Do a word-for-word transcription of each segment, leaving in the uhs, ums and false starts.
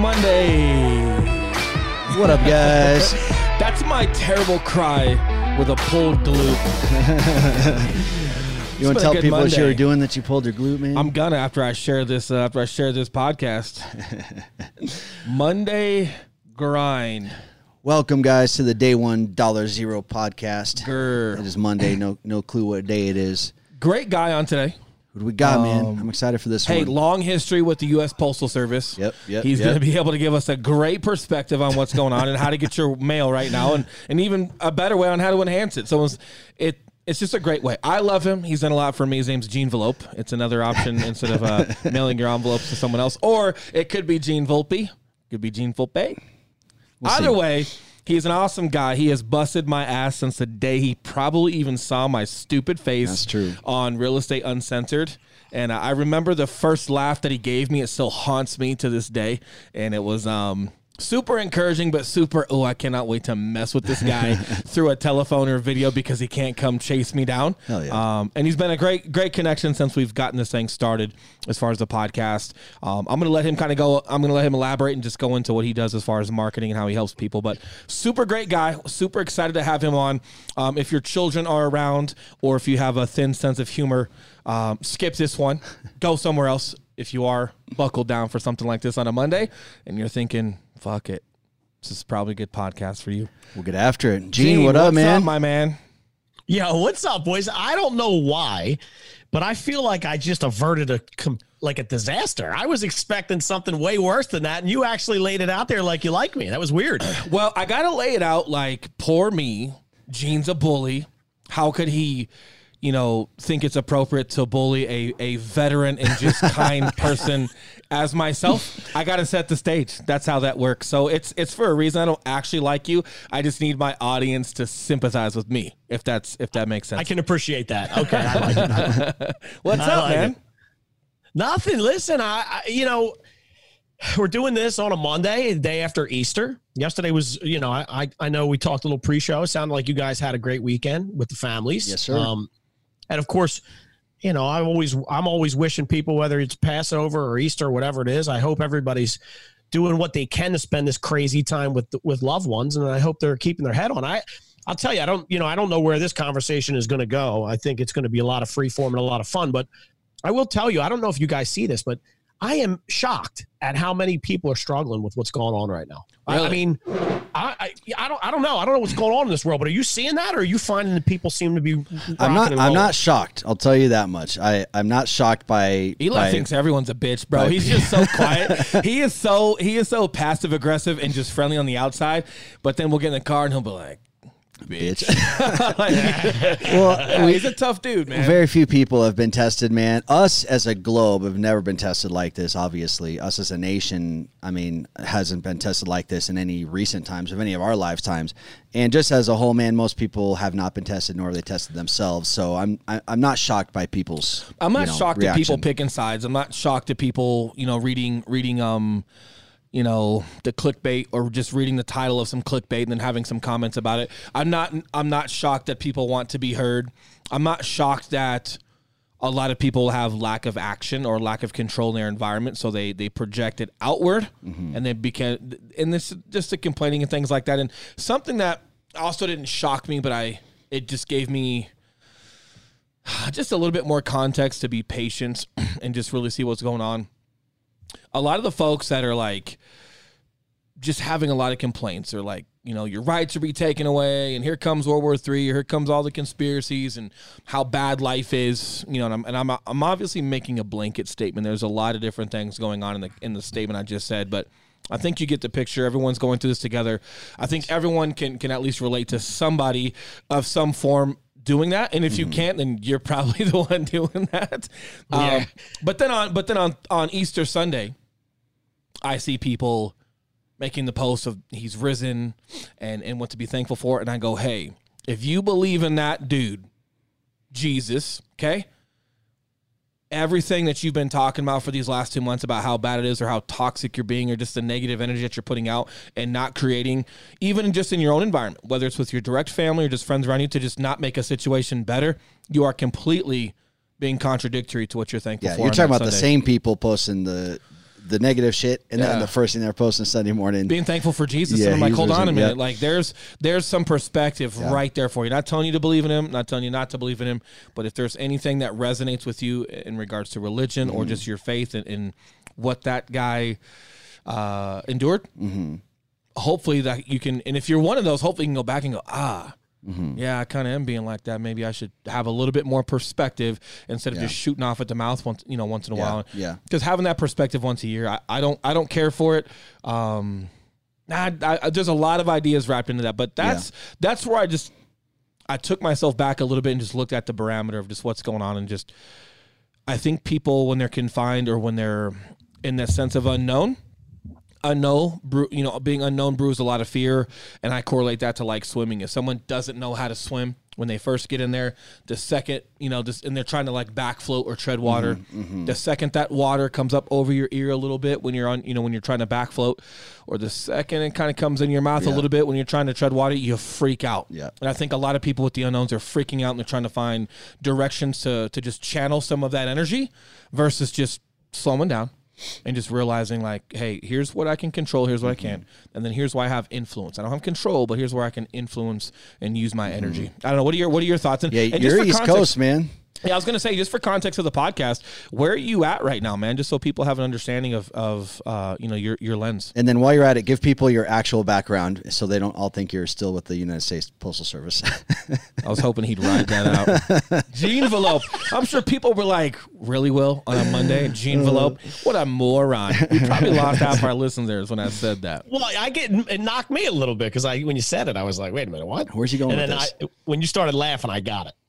Monday. What up, guys? That's my terrible cry with a pulled glute. You want to tell people Monday. what you were doing that you pulled your glute, man? I'm gonna after I share this. Uh, after I share this podcast. Monday grind. Welcome, guys, to the Day One Dollar Zero podcast. Grr. It is Monday. No, no clue what day it is. Great guy on today. What do we got, um, man? I'm excited for this hey, one. Hey, long history with the U S Postal Service. Yep, yep. He's yep. going to be able to give us a great perspective on what's going on and how to get your mail right now, and, and even a better way on how to enhance it. So it's, it it's just a great way. I love him. He's done a lot for me. His name's Gene Velope. It's another option instead of uh, mailing your envelopes to someone else. Or it could be Gene Volpe. Could be Gene Volpe. We'll Either see. way, he's an awesome guy. He has busted my ass since the day he probably even saw my stupid face That's true. on Real Estate Uncensored. And uh, I remember the first laugh that he gave me. It still haunts me to this day. And it was um, super encouraging, but super, oh, I cannot wait to mess with this guy through a telephone or video because he can't come chase me down. Hell yeah. Um, and he's been a great, great connection since we've gotten this thing started as far as the podcast. Um, I'm going to let him kind of go. I'm going to let him elaborate and just go into what he does as far as marketing and how he helps people. But super great guy. Super excited to have him on. Um, if your children are around or if you have a thin sense of humor, Um, skip this one. Go somewhere else if you are buckled down for something like this on a Monday and you're thinking, fuck it. This is probably a good podcast for you. We'll get after it. Gene, Gene what up, what's man? Up, my man? Yo, what's up, boys? I don't know why, but I feel like I just averted a like a disaster. I was expecting something way worse than that, and you actually laid it out there like you like me. That was weird. Well, I got to lay it out like, poor me. Gene's a bully. How could he... you know, think it's appropriate to bully a, a veteran and just kind person as myself? I got to set the stage. That's how that works. So it's it's for a reason. I don't actually like you. I just need my audience to sympathize with me, if that's if that makes sense. I can appreciate that. Okay, I like it. I like it. What's I up, like man? It. Nothing. Listen, I, I you know, we're doing this on a Monday, the day after Easter. Yesterday was, you know, I I, I know we talked a little pre-show. It sounded like you guys had a great weekend with the families. Yes, sir. Um, And of course, you know, I'm always I'm always wishing people, whether it's Passover or Easter or whatever it is, I hope everybody's doing what they can to spend this crazy time with with loved ones, and I hope they're keeping their head on. I I'll tell you, I don't you know I don't know where this conversation is going to go. I think it's going to be a lot of free form and a lot of fun. But I will tell you, I don't know if you guys see this, but I am shocked at how many people are struggling with what's going on right now. Really? I, I mean, I, I I don't I don't know I don't know what's going on in this world, but are you seeing that, or are you finding that people seem to be? I'm not. I'm rolling? not shocked. I'll tell you that much. I I'm not shocked by. Eli by, thinks everyone's a bitch, bro. by, He's just so quiet. He is so he is so passive aggressive and just friendly on the outside. But then we'll get in the car and he'll be like, bitch. like, Well, yeah, we, he's a tough dude, man. Very few people have been tested, man. Us as a globe have never been tested like this, obviously. Us as a nation, I mean, hasn't been tested like this in any recent times of any of our lifetimes. And just as a whole, man, most people have not been tested, nor have they tested themselves. So I'm I, I'm not shocked by people's I'm not you know, shocked reaction. at people picking sides. I'm not shocked at people, you know, reading reading um you know, the clickbait or just reading the title of some clickbait and then having some comments about it. I'm not I'm not shocked that people want to be heard. I'm not shocked that a lot of people have lack of action or lack of control in their environment, so they they project it outward, mm-hmm. and they became and this just the complaining and things like that. And something that also didn't shock me, but I it just gave me just a little bit more context to be patient and just really see what's going on. A lot of the folks that are like just having a lot of complaints are like, you know, your rights are be taken away, and here comes World War Three, or here comes all the conspiracies and how bad life is, you know. And I'm and I'm I'm obviously making a blanket statement. There's a lot of different things going on in the in the statement I just said, but I think you get the picture. Everyone's going through this together. I think everyone can can at least relate to somebody of some form doing that, and if you can't, then you're probably the one doing that. Yeah. Um, but then on but then on on Easter Sunday, I see people making the post of he's risen and and what to be thankful for, and I go, hey, if you believe in that dude, Jesus, okay, everything that you've been talking about for these last two months about how bad it is or how toxic you're being or just the negative energy that you're putting out and not creating, even just in your own environment, whether it's with your direct family or just friends around you, to just not make a situation better, you are completely being contradictory to what you're thankful yeah, for. You're talking about Sunday. the same people posting the the negative shit, and Yeah. then the first thing they're posting Sunday morning. Being thankful for Jesus. Yeah, and I'm like, he hold was- on a minute. yep. Like there's there's some perspective Yeah. right there for you. Not telling you to believe in him, not telling you not to believe in him, but if there's anything that resonates with you in regards to religion Mm-hmm. or just your faith in, in what that guy uh, endured, Mm-hmm. hopefully that you can, and if you're one of those, hopefully you can go back and go, ah, Mm-hmm. yeah, I kind of am being like that. Maybe I should have a little bit more perspective instead of Yeah. just shooting off at the mouth once, you know, once in a Yeah, while. yeah. Because having that perspective once a year, I, I don't, I don't care for it. Um, I, I, there's a lot of ideas wrapped into that, but that's that's where I just I took myself back a little bit and just looked at the barometer of just what's going on, and just I think people when they're confined or when they're in that sense of unknown. Unknown, brew, you know, being unknown brews a lot of fear, and I correlate that to like swimming. If someone doesn't know how to swim when they first get in there, the second, you know, just and they're trying to like back float or tread water, Mm-hmm, the second that water comes up over your ear a little bit when you're on, you know, when you're trying to back float, or the second it kind of comes in your mouth Yeah. a little bit when you're trying to tread water, you freak out. Yeah. And I think a lot of people with the unknowns are freaking out and they're trying to find directions to to just channel some of that energy versus just slowing down. And just realizing like, hey, here's what I can control, here's what I can't, and then here's why I have influence. I don't have control, but here's where I can influence and use my energy. I don't know. What are your What are your thoughts? And, Yeah, and just you're for East context- Coast, man. Yeah, I was gonna say, just for context of the podcast, where are you at right now, man? Just so people have an understanding of of uh, you know your your lens. And then while you're at it, give people your actual background so they don't all think you're still with the United States Postal Service. I was hoping he'd ride that out. Gene Velope. I'm sure people were like, really, Will, on a Monday? Gene Velope? What a moron. We probably lost half our listeners when I said that. Well, I get it knocked me a little bit because I when you said it, I was like, wait a minute, what? Where's he going and with then this? I, when you started laughing, I got it.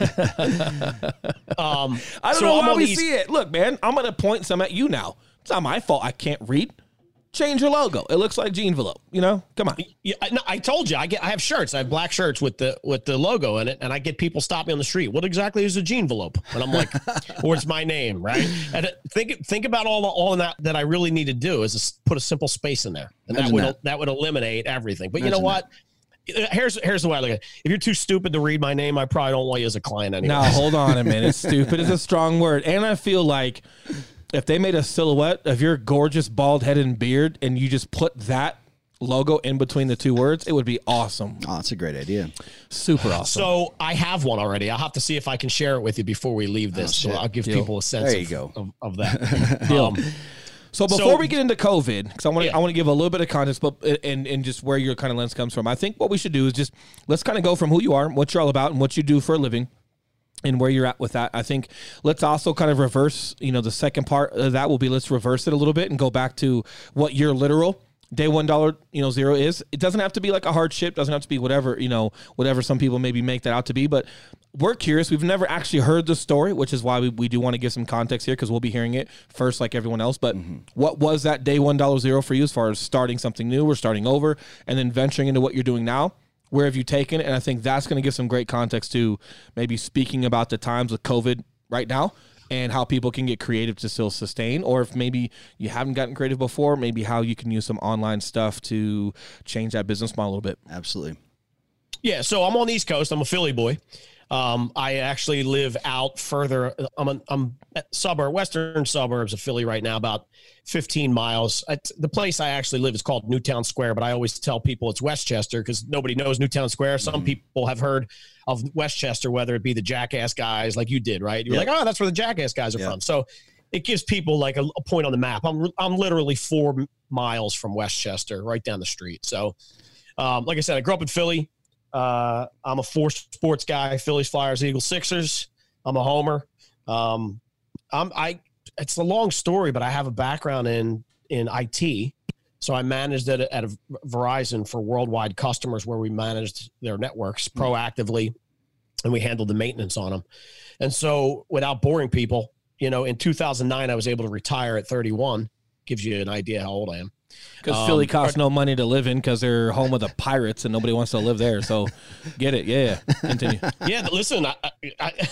um, I don't so know I'm why on we the East- see it. Look, man, I'm going to point some at you now. It's not my fault. I can't read. Change your logo. It looks like Gene Velope. You know, come on. Yeah, I- no, I told you I get I have shirts. I have black shirts with the with the logo in it, and I get people stop me on the street. What exactly is a Gene Velope? And I'm like, or it's my name, right? And it- think think about all the, all that that I really need to do is just put a simple space in there, and that Imagine would that. that. would eliminate everything. But you Imagine know what? Here's here's the way I look at it. If you're too stupid to read my name, I probably don't want you as a client anymore. Now, hold on a minute. Stupid is a strong word. And I feel like if they made a silhouette of your gorgeous bald head and beard and you just put that logo in between the two words, it would be awesome. Oh, that's a great idea. Super awesome. So I have one already. I'll have to see if I can share it with you before we leave this. so shit. I'll give Deal. people a sense There you of, go. of, of that. um, So before So- we get into COVID, because I want to Yeah. I want to give a little bit of context, but and and just where your kind of lens comes from. I think what we should do is just let's kind of go from who you are, what you're all about, and what you do for a living, and where you're at with that. I think let's also kind of reverse. You know, the second part of that will be let's reverse it a little bit and go back to what your literal day one dollar you know zero is. It doesn't have to be like a hardship. Doesn't have to be whatever you know whatever some people maybe make that out to be, but. We're curious. We've never actually heard the story, which is why we, we do want to give some context here because we'll be hearing it first like everyone else. But what was that day one dollar zero for you as far as starting something new or starting over and then venturing into what you're doing now? Where have you taken it? And I think that's going to give some great context to maybe speaking about the times with COVID right now and how people can get creative to still sustain. Or if maybe you haven't gotten creative before, maybe how you can use some online stuff to change that business model a little bit. Absolutely. Yeah, so I'm on the East Coast. I'm a Philly boy. Um, I actually live out further. I'm a, I'm at suburb, western suburbs of Philly right now, about fifteen miles. At the place I actually live is called Newtown Square, but I always tell people it's Westchester because nobody knows Newtown Square. Some Mm-hmm. people have heard of Westchester, whether it be the Jackass guys like you did, right? You're Yeah. like, oh, that's where the Jackass guys are Yeah. from. So it gives people like a, a point on the map. I'm I'm literally four miles from Westchester, right down the street. So, um, like I said, I grew up in Philly. Uh, I'm a four sports guy: Phillies, Flyers, Eagles, Sixers. I'm a homer. Um, I'm I. It's a long story, but I have a background in in I T. So I managed at a, at a Verizon for worldwide customers, where we managed their networks proactively, and we handled the maintenance on them. And so, without boring people, you know, in two thousand nine, I was able to retire at thirty-one. Gives you an idea how old I am. Because Um, Philly costs no money to live in because they're home of the Pirates and nobody wants to live there. So get it. Yeah. yeah. Continue. Yeah, but listen, I, I,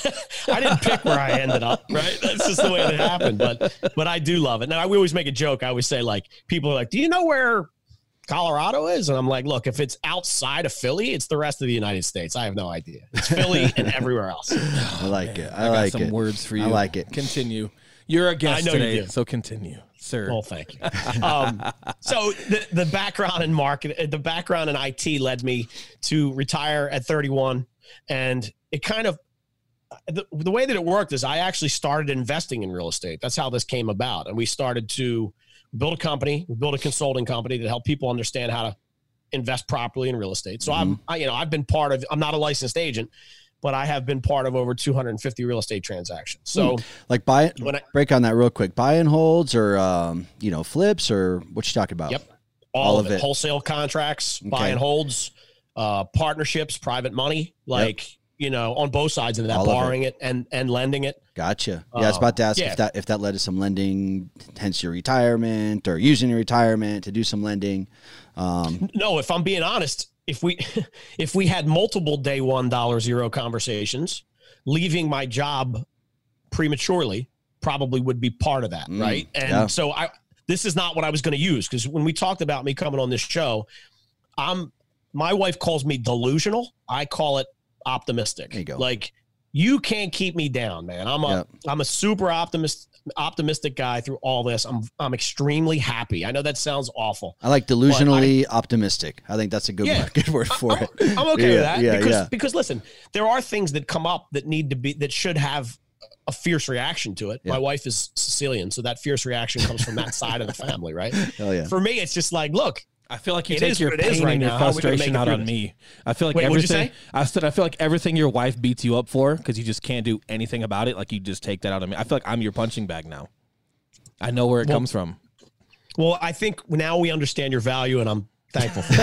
I didn't pick where I ended up, right? That's just the way it happened. But but I do love it. Now, we always make a joke. I always say, like, people are like, do you know where Colorado is? And I'm like, look, if it's outside of Philly, it's the rest of the United States. I have no idea. It's Philly and everywhere else. I like it. I, I got like some it. words for you. I like it. Continue. You're a guest I know today, you do. so continue, sir. Well, thank you. Um, so the, the background in market, the background in I T led me to retire at thirty-one. And it kind of, the, the way that it worked is I actually started investing in real estate. That's how this came about. And we started to build a company, we built a consulting company that helped people understand how to invest properly in real estate. So mm-hmm. I'm, I, you know, I've been part of, I'm not a licensed agent, but I have been part of over two hundred fifty real estate transactions. So mm. like buy when I, break on that real quick, buy and holds or, um, you know, flips or what you talking about? Yep. All, all of it. it. Wholesale contracts, okay. buy and holds, uh, partnerships, private money, like, yep. you know, on both sides of that, all borrowing of it. it and, and lending it. Gotcha. Yeah. Um, I was about to ask yeah. if that, if that led to some lending, hence your retirement or using your retirement to do some lending. Um, no, if I'm being honest, if we, if we had multiple day one dollar zero conversations, leaving my job prematurely probably would be part of that. Mm, right. And yeah. so I, this is not what I was going to use. Cause when we talked about me coming on this show, I'm, my wife calls me delusional. I call it optimistic. There you go. Like you can't keep me down, man. I'm a, yep. I'm a super optimist, optimistic guy through all this. I'm, I'm extremely happy. I know that sounds awful. I like delusionally I, optimistic. I think that's a good yeah, word, good word for I'm, it. I'm okay yeah, with that yeah, because, yeah. because listen, there are things that come up that need to be, that should have a fierce reaction to it. Yeah. My wife is Sicilian, so that fierce reaction comes from that side of the family, right? Hell yeah. For me, it's just like, look, I feel like you take your pain right and your frustration out on me. I feel like Wait, everything. I said I feel like everything your wife beats you up for because you just can't do anything about it. Like you just take that out on me. I feel like I'm your punching bag now. I know where it well, comes from. Well, I think now we understand your value, and I'm thankful for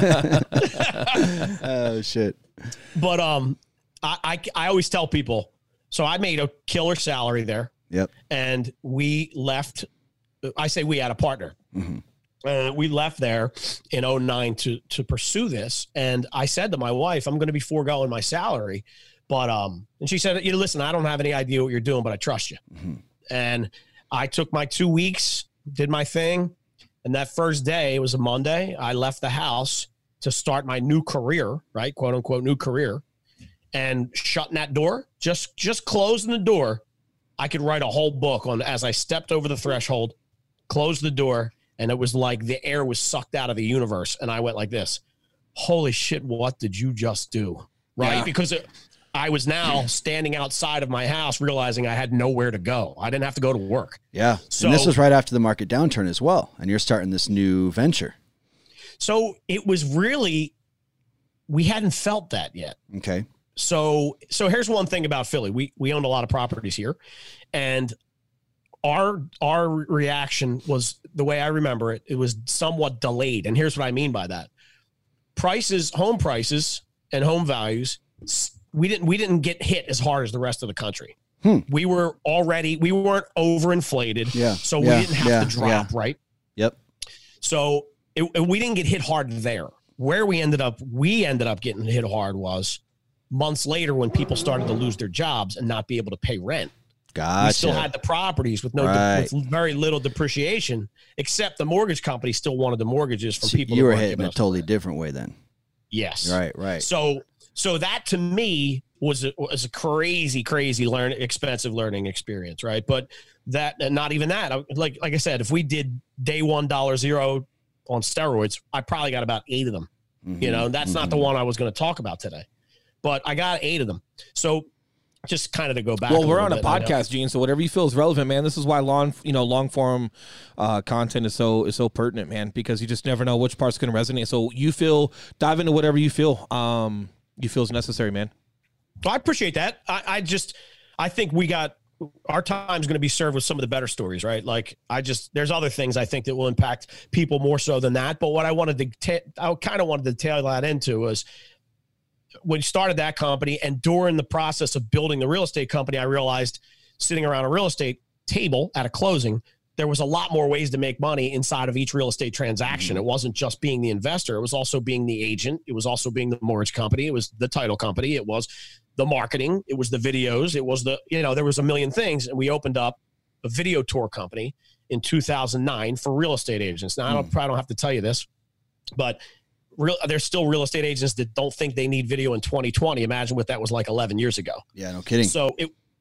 that. Oh shit! But um, I, I I always tell people. So I made a killer salary there. Yep. And we left. I say we had a partner. Mm-hmm. Uh, we left there in oh nine to to pursue this. And I said to my wife, I'm going to be foregoing my salary. But, um, and she said, you know, listen, I don't have any idea what you're doing, but I trust you. Mm-hmm. And I took my two weeks, did my thing. And that first day, it was a Monday, I left the house to start my new career, right? Quote unquote, new career. And shutting that door, just, just closing the door. I could write a whole book on as I stepped over the threshold, closed the door. And it was like the air was sucked out of the universe. And I went like this, holy shit, what did you just do? Right? Yeah. Because it, I was now standing outside of my house, realizing I had nowhere to go. I didn't have to go to work. Yeah. So and this was right after the market downturn as well. And you're starting this new venture. So it was really, we hadn't felt that yet. Okay. So, so here's one thing about Philly. We, we owned a lot of properties here, and Our our reaction was, the way I remember it, it was somewhat delayed. And here's what I mean by that. Prices, home prices and home values, we didn't we didn't get hit as hard as the rest of the country. Hmm. We were already, we weren't overinflated. Yeah. So yeah. we didn't have yeah. to drop, yeah. right? Yep. So it, we didn't get hit hard there. Where we ended up, we ended up getting hit hard was months later when people started to lose their jobs and not be able to pay rent. Gotcha. We still had the properties with no, right. de- with very little depreciation, except the mortgage company still wanted the mortgages from so people. You who were hit in a totally money. different way then. Yes. Right. Right. So, so that to me was a, was a crazy, crazy learn, expensive learning experience. Right. But that, and not even that, like, like I said, if we did day one dollar zero on steroids, I probably got about eight of them. Mm-hmm. You know, that's mm-hmm. not the one I was going to talk about today, but I got eight of them. So, just kind of to go back. Well, we're on a bit, podcast, Gene. So whatever you feel is relevant, man. This is why long, you know, long form uh, content is so is so pertinent, man. Because you just never know which part's going to resonate. So you feel dive into whatever you feel um, you feel is necessary, man. Well, I appreciate that. I, I just I think we got our time's going to be served with some of the better stories, right? Like I just there's other things I think that will impact people more so than that. But what I wanted to ta- I kind of wanted to tail that into was, when we started that company and during the process of building the real estate company, I realized sitting around a real estate table at a closing, there was a lot more ways to make money inside of each real estate transaction. Mm-hmm. It wasn't just being the investor. It was also being the agent. It was also being the mortgage company. It was the title company. It was the marketing. It was the videos. It was the, you know, there was a million things. And we opened up a video tour company in two thousand nine for real estate agents. Now, mm-hmm. I don't, probably don't have to tell you this, but Real, there's still real estate agents that don't think they need video in twenty twenty. Imagine what that was like eleven years ago. Yeah, no kidding. So it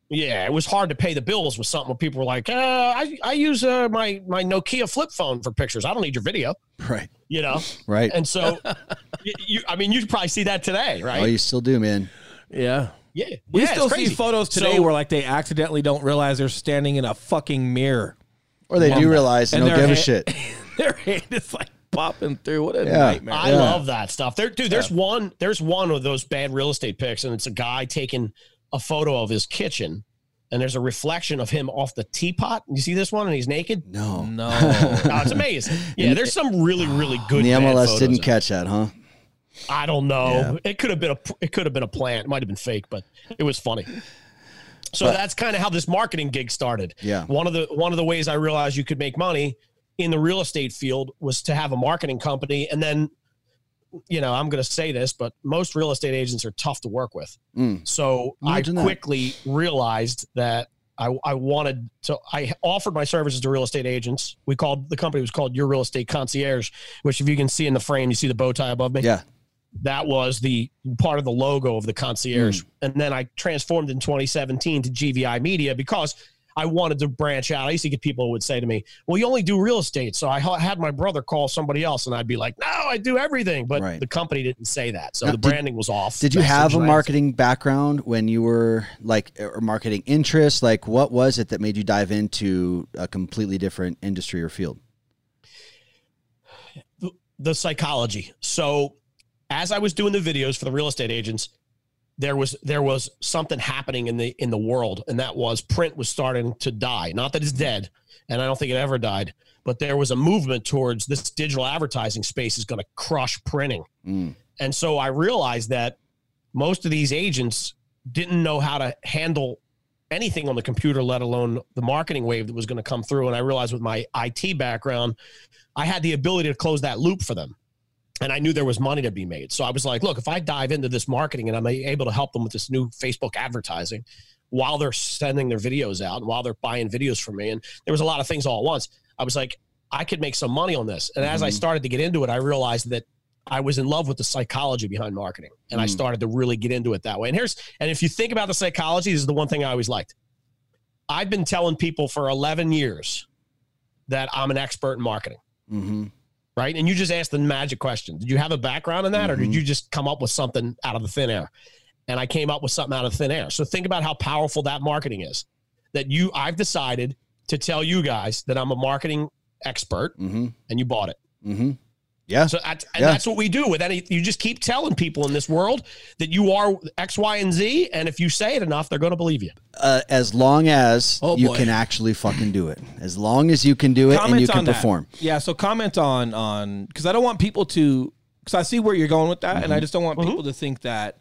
Yeah, it was hard to pay the bills with something where people were like, uh, I, I use uh, my, my Nokia flip phone for pictures. I don't need your video. Right. You know? Right. And so, you, you, I mean, you probably see that today, right? Oh, you still do, man. Yeah. Yeah. We yeah, still see photos today so, where like they accidentally don't realize they're standing in a fucking mirror. Or they do realize and, and don't give hand, a shit. Their hand is like popping through. What a yeah. nightmare. I yeah. love that stuff. There, dude, there's yeah. one, there's one of those bad real estate pics, and it's a guy taking a photo of his kitchen, and there's a reflection of him off the teapot. You see this one, and he's naked? No. No. No, it's amazing. Yeah, there's some really, really good. The M L S didn't of catch that, huh? I don't know. Yeah. It could have been a it could have been a plant. It might have been fake, but it was funny. So but, that's kind of how this marketing gig started. Yeah. One of the one of the ways I realized you could make money in the real estate field was to have a marketing company. And then, you know, I'm going to say this, but most real estate agents are tough to work with. Mm. So Imagine I that. quickly realized that I, I wanted to, I offered my services to real estate agents. We called, the company was called Your Real Estate Concierge, which if you can see in the frame, you see the bow tie above me. Yeah. That was the part of the logo of the concierge. Mm. And then I transformed in twenty seventeen to G V I Media because I wanted to branch out. I used to get people who would say to me, well, you only do real estate. So I had my brother call somebody else and I'd be like, no, I do everything. But right. the company didn't say that. So now, the branding did, was off. Did you have a marketing background when you were like, or marketing interest? Like what was it that made you dive into a completely different industry or field? The, the psychology. So as I was doing the videos for the real estate agents, there was there was something happening in the in the world, and that was print was starting to die. Not that it's dead, and I don't think it ever died, but there was a movement towards this digital advertising space is going to crush printing. Mm. And so I realized that most of these agents didn't know how to handle anything on the computer, let alone the marketing wave that was going to come through. And I realized with my I T background, I had the ability to close that loop for them. And I knew there was money to be made. So I was like, look, if I dive into this marketing and I'm able to help them with this new Facebook advertising while they're sending their videos out and while they're buying videos from me, and there was a lot of things all at once, I was like, I could make some money on this. And mm-hmm. as I started to get into it, I realized that I was in love with the psychology behind marketing. And mm. I started to really get into it that way. And here's, and if you think about the psychology, this is the one thing I always liked. I've been telling people for eleven years that I'm an expert in marketing. Mm-hmm. Right. And you just asked the magic question. Did you have a background in that mm-hmm. or did you just come up with something out of the thin air? And I came up with something out of thin air. So think about how powerful that marketing is. That you, I've decided to tell you guys that I'm a marketing expert mm-hmm. and you bought it. Mm-hmm. Yeah. So that's, and yeah. that's what we do with any, you just keep telling people in this world that you are X, Y, and Z. And if you say it enough, they're going to believe you. Uh, as long as oh, you boy. can actually fucking do it. As long as you can do it comment and you can that. perform. Yeah. So comment on, on, cause I don't want people to, cause I see where you're going with that. Mm-hmm. And I just don't want mm-hmm. people to think that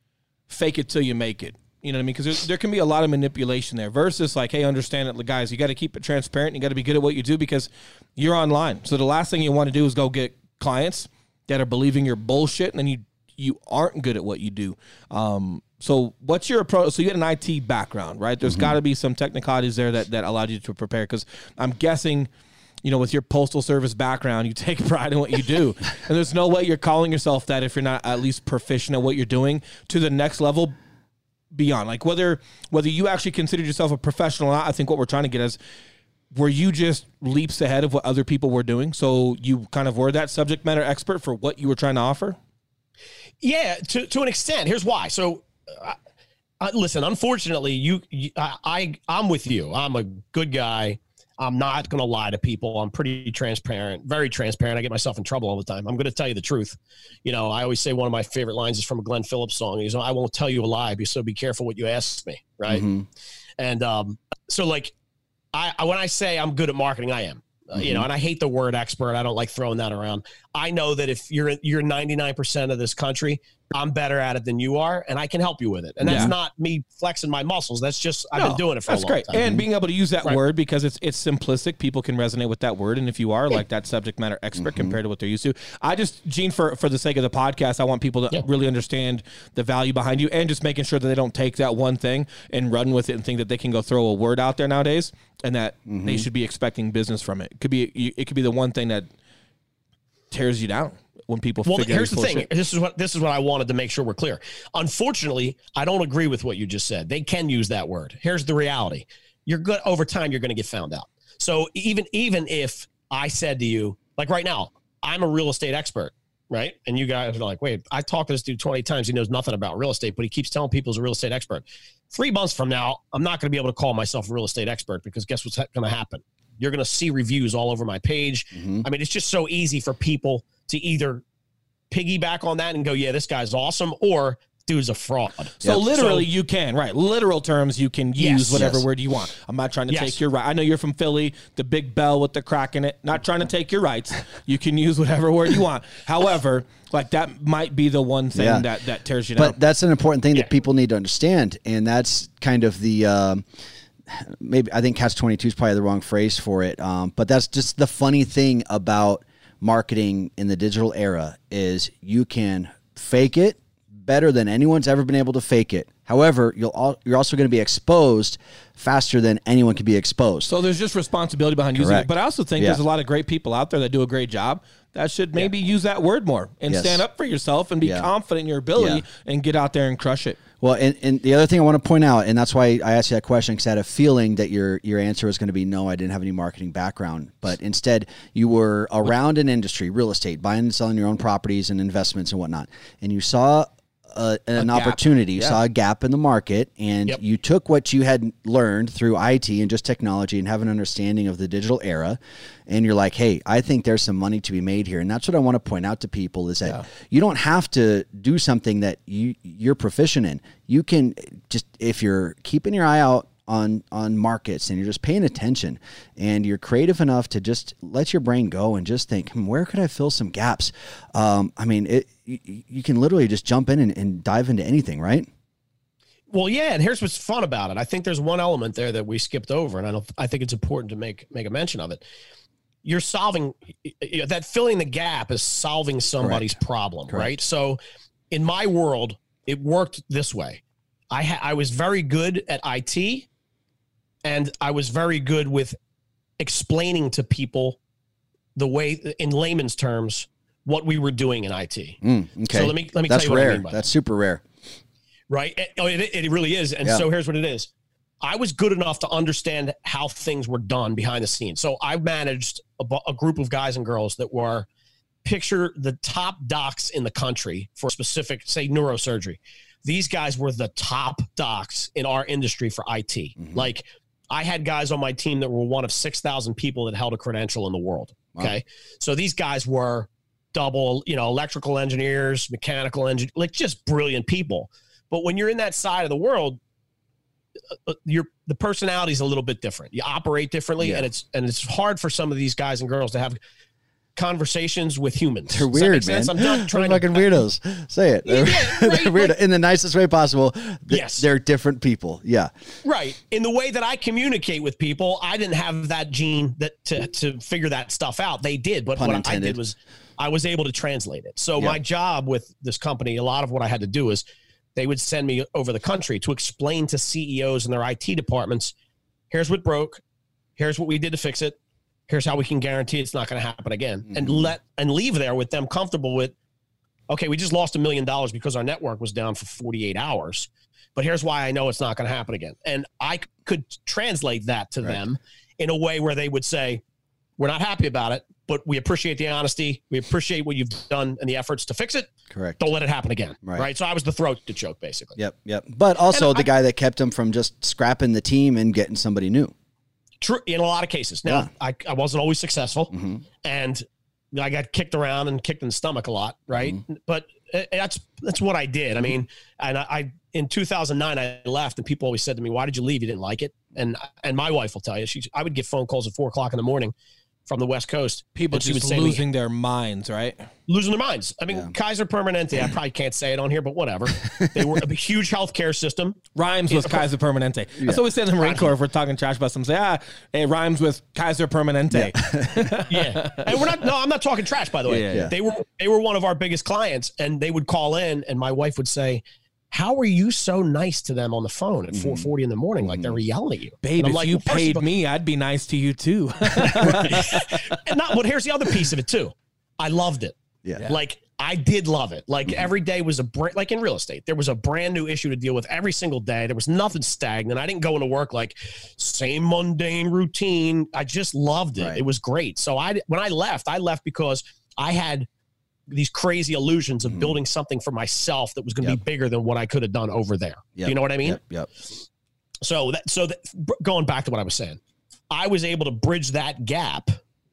fake it till you make it. You know what I mean? Because there can be a lot of manipulation there versus like, hey, understand it, guys, you got to keep it transparent. You got to be good at what you do because you're online. So the last thing you want to do is go get clients that are believing your bullshit and then you, you aren't good at what you do. Um, so what's your approach? So you had an I T background, right? There's mm-hmm. got to be some technicalities there that, that allowed you to prepare. Cause I'm guessing, you know, with your postal service background, you take pride in what you do. And there's no way you're calling yourself that if you're not at least proficient at what you're doing to the next level beyond. Like whether, whether you actually considered yourself a professional or not, I think what we're trying to get is, were you just leaps ahead of what other people were doing? So you kind of were that subject matter expert for what you were trying to offer? Yeah, to, to an extent. Here's why. So uh, uh, listen, unfortunately, you, you I, I, I'm with you. I'm a good guy. I'm not going to lie to people. I'm pretty transparent, very transparent. I get myself in trouble all the time. I'm going to tell you the truth. You know, I always say one of my favorite lines is from a Glenn Phillips song. He's, I won't tell you a lie, so be careful what you ask me. Right. Mm-hmm. And um, so like, I, when I say I'm good at marketing, I am, uh, mm-hmm. you know, and I hate the word expert. I don't like throwing that around. I know that if you're, you're ninety-nine percent of this country, I'm better at it than you are, and I can help you with it. And that's yeah. not me flexing my muscles. That's just, I've no, been doing it for a long great. time. And being able to use that right. word because it's it's simplistic. People can resonate with that word. And if you are like that subject matter expert mm-hmm. compared to what they're used to, I just, Gene, for, for the sake of the podcast, I want people to yeah. really understand the value behind you and just making sure that they don't take that one thing and run with it and think that they can go throw a word out there nowadays and that mm-hmm. they should be expecting business from it. It could be, it could be the one thing that tears you down. when people Well, figure here's the thing. shit. This is what this is what I wanted to make sure we're clear. Unfortunately, I don't agree with what you just said. They can use that word. Here's the reality. You're good over time, you're going to get found out. So even even if I said to you, like right now, I'm a real estate expert, right? And you guys are like, wait, I talked to this dude twenty times. He knows nothing about real estate, but he keeps telling people he's a real estate expert. Three months from now, I'm not going to be able to call myself a real estate expert because guess what's going to happen? You're going to see reviews all over my page. Mm-hmm. I mean, it's just so easy for people to either piggyback on that and go, yeah, this guy's awesome, or dude's a fraud. So yep. literally so, you can, right? Literal terms, you can use yes, whatever yes. word you want. I'm not trying to yes. take your right. I know you're from Philly, the big bell with the crack in it. Not trying to take your rights. You can use whatever word you want. However, like that might be the one thing yeah. that, that tears you down. But that's an important thing yeah. that people need to understand. And that's kind of the, um, maybe I think catch twenty-two is probably the wrong phrase for it. Um, but that's just the funny thing about marketing in the digital era is you can fake it better than anyone's ever been able to fake it. However, you'll all, you're also going to be exposed faster than anyone can be exposed. So there's just responsibility behind Correct. using it. But I also think yeah. there's a lot of great people out there that do a great job that should maybe yeah. use that word more and yes. stand up for yourself and be yeah. confident in your ability yeah. and get out there and crush it. Well, and, and the other thing I want to point out, and that's why I asked you that question, because I had a feeling that your your answer was going to be no, I didn't have any marketing background. But instead, you were around an industry, real estate, buying and selling your own properties and investments and whatnot. And you saw Uh, an a opportunity, you yeah. saw a gap in the market, and yep. you took what you had learned through I T and just technology and have an understanding of the digital era, and you're like, hey, I think there's some money to be made here. And that's what I want to point out to people is that yeah. you don't have to do something that you, you're proficient in. You can just, if you're keeping your eye out on on markets and you're just paying attention and you're creative enough to just let your brain go and just think, hmm, where could I fill some gaps? Um, I mean, it, you, you can literally just jump in and, and dive into anything, right? Well, yeah, and here's what's fun about it. I think there's one element there that we skipped over, and I don't. I think it's important to make make a mention of it. You're solving that filling the gap is solving somebody's Correct. problem, Correct. right? So, in my world, it worked this way. I ha- I was very good at I T. And I was very good with explaining to people the way, in layman's terms, what we were doing in I T. Mm, okay. So let me let me That's tell you rare. what I mean by That's that. super rare. Right? It, it, it really is. And yeah. so here's what it is. I was good enough to understand how things were done behind the scenes. So I managed a, a group of guys and girls that were, picture the top docs in the country for specific, say, neurosurgery. These guys were the top docs in our industry for I T. Mm-hmm. Like, I had guys on my team that were one of six thousand people that held a credential in the world. Okay. Wow. So these guys were double, you know, electrical engineers, mechanical engineers, like just brilliant people. But when you're in that side of the world, your the personality is a little bit different. You operate differently, yeah. and it's and it's hard for some of these guys and girls to have conversations with humans. They're weird, man. I'm not trying they're fucking to, weirdos. Say it. They're, yeah, right, they're weird like, in the nicest way possible. Th- yes. They're different people. Yeah. Right. In the way that I communicate with people, I didn't have that gene that to, to figure that stuff out. They did, but Pun what intended. I did was I was able to translate it. So yeah. my job with this company, a lot of what I had to do is they would send me over the country to explain to C E Os and their I T departments, here's what broke, here's what we did to fix it. Here's how we can guarantee it's not going to happen again, mm-hmm. and let and leave there with them comfortable with, okay, we just lost a million dollars because our network was down for forty-eight hours, but here's why I know it's not going to happen again. And I could translate that to right. them in a way where they would say, we're not happy about it, but we appreciate the honesty. We appreciate what you've done and the efforts to fix it. Correct. Don't let it happen again. Right. right? So I was the throat to choke, basically. Yep. Yep. But also and the I, guy that kept him from just scrapping the team and getting somebody new. True, in a lot of cases. Now, yeah. I, I wasn't always successful, mm-hmm. and I got kicked around and kicked in the stomach a lot, right? Mm-hmm. But it, that's that's what I did. I mean, and I, I in two thousand nine I left, and people always said to me, "Why did you leave? You didn't like it?" And and my wife will tell you, she I would get phone calls at four o'clock in the morning from the West Coast. People just losing me, their minds, right? Losing their minds. I mean, yeah. Kaiser Permanente, I probably can't say it on here, but whatever. They were a huge healthcare system. Rhymes with Kaiser Permanente. Yeah. That's what we say in the Marine Corps if we're talking trash about them. Say, ah, it rhymes with Kaiser Permanente. Yeah. yeah. And we're not, no, I'm not talking trash, by the way. Yeah, yeah. They were, they were one of our biggest clients, and they would call in, and my wife would say, how are you so nice to them on the phone at four forty in the morning? Like, they were yelling at you. Babe, if like, you well, paid all, me, I'd be nice to you too. And not, but here's the other piece of it too. I loved it. Yeah. Like I did love it. Like every day was a brand, like in real estate, there was a brand new issue to deal with every single day. There was nothing stagnant. I didn't go into work like same mundane routine. I just loved it. Right. It was great. So I, when I left, I left because I had these crazy illusions of mm-hmm. building something for myself that was going to yep. be bigger than what I could have done over there. Yep. You know what I mean? Yep. yep. So that, so that, going back to what I was saying, I was able to bridge that gap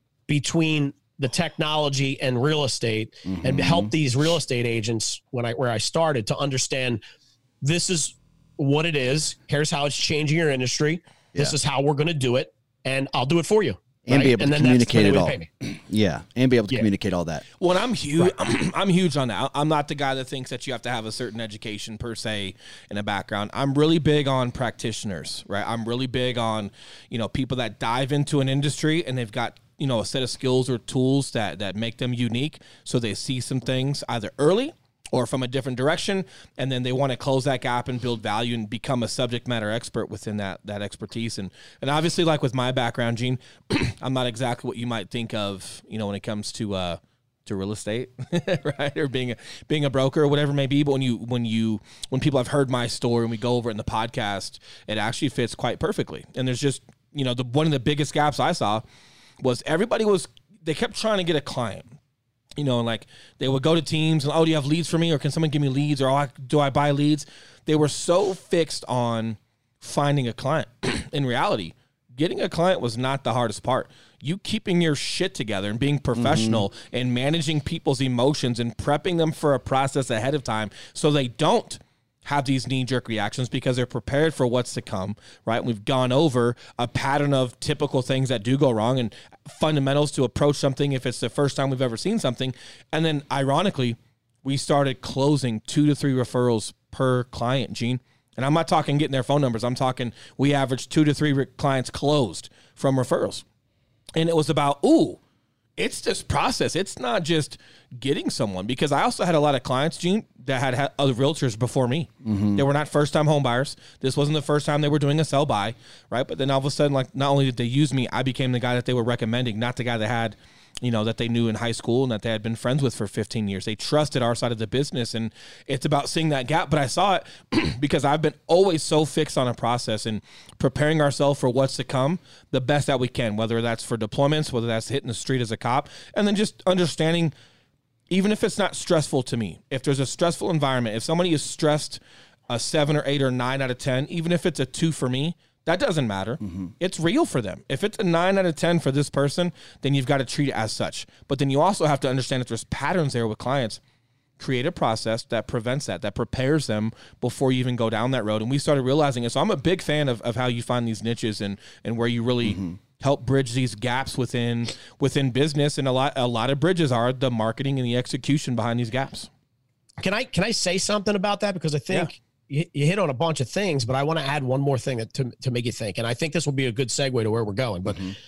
between the technology and real estate mm-hmm. and help these real estate agents when I, where I started to understand this is what it is. Here's how it's changing your industry. Yeah. This is how we're going to do it. And I'll do it for you. And right? be able and to communicate it all. Me. Yeah. And be able to yeah. communicate all that. Well, I'm huge. Right. I'm huge on that. I'm not the guy that thinks that you have to have a certain education per se in a background. I'm really big on practitioners, right? I'm really big on, you know, people that dive into an industry and they've got, you know, a set of skills or tools that, that make them unique. So they see some things either early or from a different direction, and then they want to close that gap and build value and become a subject matter expert within that that expertise. And and obviously, like with my background, Gene, I'm not exactly what you might think of, you know, when it comes to uh, to real estate, right, or being a being a broker or whatever it may be. But when you when you when people have heard my story and we go over it in the podcast, it actually fits quite perfectly. And there's just, you know, the one of the biggest gaps I saw was everybody was they kept trying to get a client. You know, like they would go to teams and, oh, do you have leads for me? Or can someone give me leads? Or oh, do I buy leads? They were so fixed on finding a client. In reality, getting a client was not the hardest part. You keeping your shit together and being professional mm-hmm. and managing people's emotions and prepping them for a process ahead of time so they don't have these knee-jerk reactions because they're prepared for what's to come, right? We've gone over a pattern of typical things that do go wrong and fundamentals to approach something if it's the first time we've ever seen something. And then, ironically, we started closing two to three referrals per client, Gene. And I'm not talking getting their phone numbers. I'm talking we averaged two to three re- clients closed from referrals. And it was about, ooh, it's this process. It's not just getting someone, because I also had a lot of clients, Gene, that had had other realtors before me. Mm-hmm. They were not first-time home buyers. This wasn't the first time they were doing a sell-buy, right? But then all of a sudden, like, not only did they use me, I became the guy that they were recommending, not the guy that had, you know, that they knew in high school and that they had been friends with for fifteen years. They trusted our side of the business, and it's about seeing that gap. But I saw it because I've been always so fixed on a process and preparing ourselves for what's to come the best that we can, whether that's for deployments, whether that's hitting the street as a cop, and then just understanding, even if it's not stressful to me, if there's a stressful environment, if somebody is stressed a seven or eight or nine out of ten, even if it's a two for me, that doesn't matter. Mm-hmm. It's real for them. If it's a nine out of ten for this person, then you've got to treat it as such. But then you also have to understand if there's patterns there with clients, create a process that prevents that, that prepares them before you even go down that road. And we started realizing it. So I'm a big fan of, of how you find these niches and, and where you really mm-hmm. help bridge these gaps within within business. And a lot a lot of bridges are the marketing and the execution behind these gaps. Can I can I say something about that? Because I think... Yeah. You, you hit on a bunch of things, but I want to add one more thing to, to make you think. And I think this will be a good segue to where we're going. But, mm-hmm.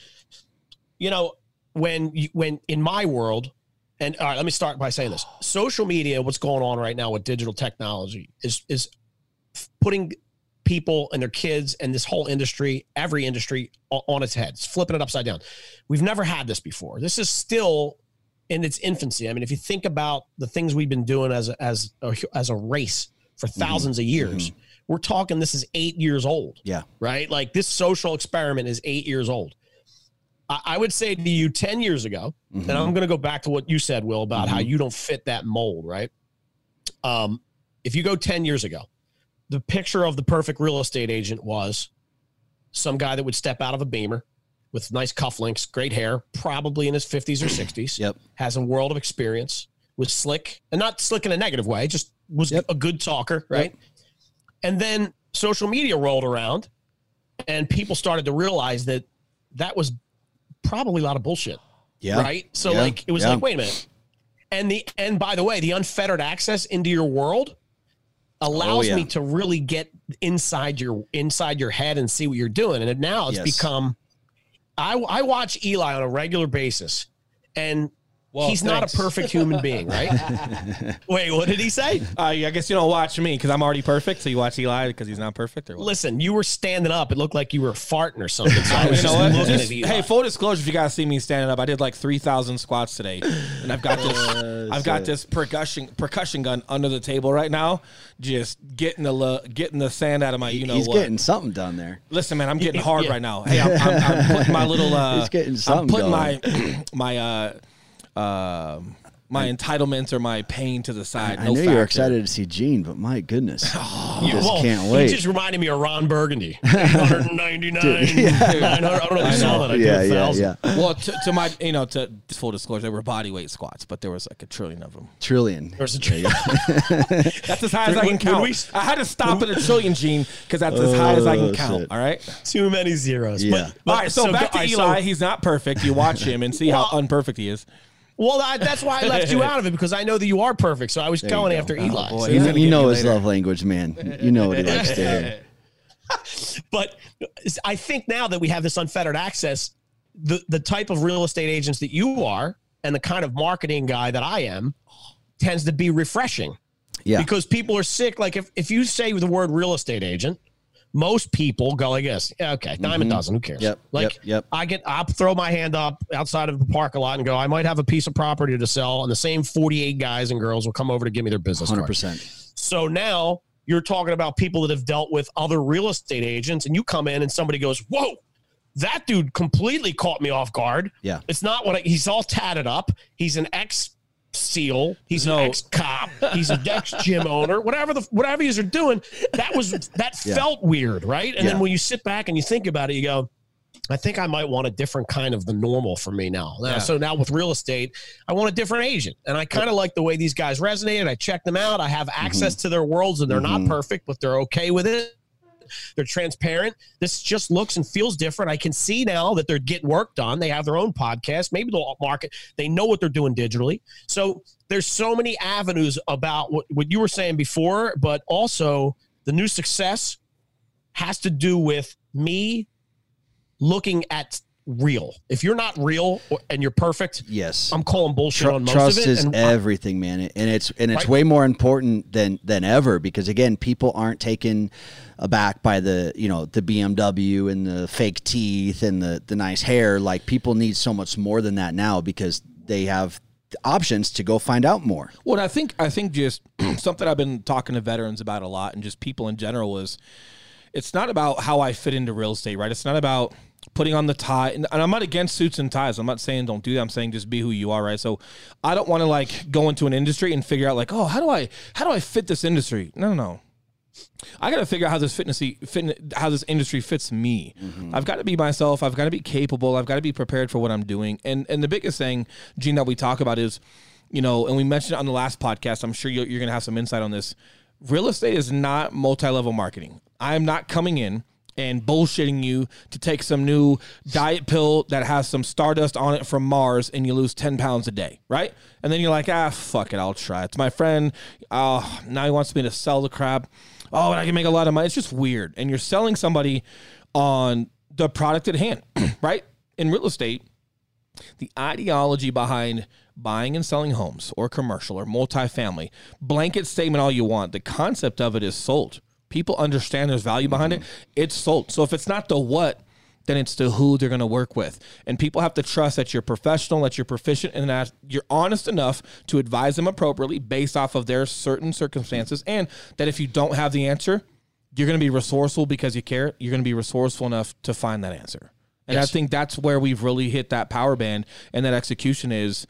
you know, when, you, when in my world, and all right, let me start by saying this. Social media, what's going on right now with digital technology is, is putting people and their kids and this whole industry, every industry on its head. It's flipping it upside down. We've never had this before. This is still in its infancy. I mean, if you think about the things we've been doing as a, as a, as a race, for thousands mm-hmm. of years, mm-hmm. we're talking, this is eight years old. Yeah. Right. Like this social experiment is eight years old. I, I would say to you ten years ago, mm-hmm. and I'm going to go back to what you said, Will, about mm-hmm. how you don't fit that mold. Right. Um, if you go ten years ago, the picture of the perfect real estate agent was some guy that would step out of a Beamer with nice cufflinks, great hair, probably in his fifties or sixties, yep. has a world of experience, was slick, and not slick in a negative way, just was yep. a good talker, right? Yep. And then social media rolled around and people started to realize that that was probably a lot of bullshit. Yeah. Right. So yeah. like, it was yeah. like, wait a minute. And the, and by the way, the unfettered access into your world allows oh, yeah. me to really get inside your, inside your head and see what you're doing. And now it's yes. become, I, I watch Eli on a regular basis, and Well, he's thanks. not a perfect human being, right? Wait, what did he say? Uh, I guess you don't watch me because I'm already perfect. So you watch Eli because he's not perfect, or what? Listen, you were standing up. It looked like you were farting or something. So I was You know just what? looking Just- at Eli. hey, full disclosure, if you guys see me standing up, I did like three thousand squats today, and I've got this, I've got this percussion percussion gun under the table right now, just getting the lo- getting the sand out of my, you know He's what? getting something done there. Listen, man, I'm getting Yeah. hard right now. Hey, I'm, I'm, I'm putting my little, uh, He's getting I'm something putting going. my my uh, uh, my entitlements or my pain to the side. I no knew you were factor. excited to see Gene, but my goodness, I You- just well, can't wait. He just reminded me of Ron Burgundy. eight ninety-nine. nine hundred, I don't know if you saw that. I did yeah, a yeah, thousand. yeah. Well, to, to my, you know, to full disclosure, they were body weight squats, but there was like a trillion of them. Trillion. There's a tree. That's as high as I can When- when count. we- I had to stop at a trillion, Gene, because that's as high as I can Oh, count. shit. All right. Too many zeros. Yeah. But, but, All right. So, back to all right, Eli. so- He's not perfect. You watch him and see how Well- unperfect he is. well, I, that's why I left you out of it, because I know that you are perfect. So I was you going go. after Oh, Eli. boy. So- He's gonna you get know me his later. love language, man. You know what he likes to hear. But I think now that we have this unfettered access, the, the type of real estate agents that you are and the kind of marketing guy that I am tends to be refreshing. Yeah. Because people are sick. Like if, if you say the word real estate agent, most people go like this. Yeah, okay, dime a dozen. Who cares? Yep, Like yep, yep. I get, I'll throw my hand up outside of the parking lot and go, I might have a piece of property to sell, and the same forty-eight guys and girls will come over to give me their business one hundred card. percent. So now you're talking about people that have dealt with other real estate agents, and you come in and somebody goes, whoa, that dude completely caught me off guard. Yeah. It's not what I, he's all tatted up. He's an ex SEAL. He's No. an ex cop. He's an ex gym owner. Whatever the whatever you are doing, that was that Yeah. felt weird, right? And Yeah. then when you sit back and you think about it, you go, I think I might want a different kind of the normal for me now. Now- Yeah. So now with real estate, I want a different agent. And I kind of like the way these guys resonated. I check them out. I have access to their worlds, and they're not perfect, but they're okay with it. They're transparent. This just looks and feels different. I can see now that they're getting work done. They have their own podcast. Maybe they'll market. They know what they're doing digitally. So there's so many avenues about what, what you were saying before, but also the new success has to do with me looking at real. If you're not real or- and you're perfect, Yes. I'm calling bullshit Tr- on most trust of it. is and I- everything, man, and it's and it's Right. way more important than than ever, because again, people aren't taken aback by the you know the B M W and the fake teeth and the the nice hair. Like, people need so much more than that now, because they have options to go find out more. Well, I think I think just something I've been talking to veterans about a lot, and just people in general, is it's not about how I fit into real estate, right? It's not about putting on the tie, and, and I'm not against suits and ties. I'm not saying don't do that. I'm saying just be who you are, right? So I don't want to like go into an industry and figure out like, oh, how do I how do I fit this industry? No, no, no. I got to figure out how this fitness, fit, how this industry fits me. Mm-hmm. I've got to be myself. I've got to be capable. I've got to be prepared for what I'm doing. And and the biggest thing, Gene, that we talk about is, you know, and we mentioned it on the last podcast, I'm sure you're, you're going to have some insight on this. Real estate is not multi-level marketing. I am not coming in and bullshitting you to take some new diet pill that has some stardust on it from Mars and you lose ten pounds a day, right? And then you're like, ah, fuck it, I'll try. It's my friend. Uh, now he wants me to sell the crap. Oh, and I can make a lot of money. It's just weird. And you're selling somebody on the product at hand, right? In real estate, the ideology behind buying and selling homes or commercial or multifamily, blanket statement all you want, the concept of it is sold. People understand there's value behind it. It's sold. So if it's not the what, then it's the who they're going to work with. And people have to trust that you're professional, that you're proficient, and that you're honest enough to advise them appropriately based off of their certain circumstances. And that if you don't have the answer, you're going to be resourceful because you care. You're going to be resourceful enough to find that answer. And Yes. I think that's where we've really hit that power band, and that execution is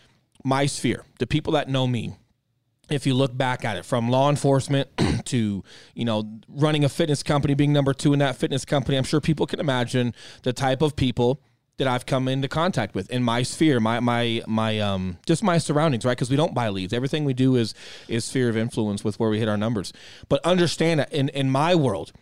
my sphere. The people that know me, if you look back at it, from law enforcement to, you know, running a fitness company, being number two in that fitness company, I'm sure people can imagine the type of people that I've come into contact with in my sphere, my my my um just my surroundings, right? Because we don't buy leads. Everything we do is is sphere of influence with where we hit our numbers. But understand that in in my world,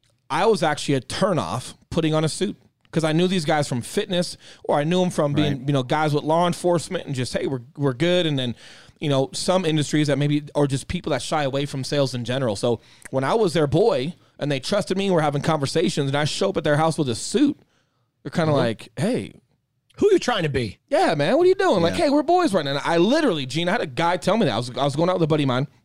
I was actually a turnoff putting on a suit, because I knew these guys from fitness, or I knew them from being, Right. you know, guys with law enforcement, and just, hey, we're we're good. And then, you know, some industries that maybe, or just people that shy away from sales in general. So when I was their boy and they trusted me, and we're having conversations, and I show up at their house with a suit, they're kind of like, hey, who who you trying to be? Yeah, man. What are you doing? Like, Yeah. hey, we're boys right now. And I literally, Gene, I had a guy tell me that. I was, I was going out with a buddy of mine.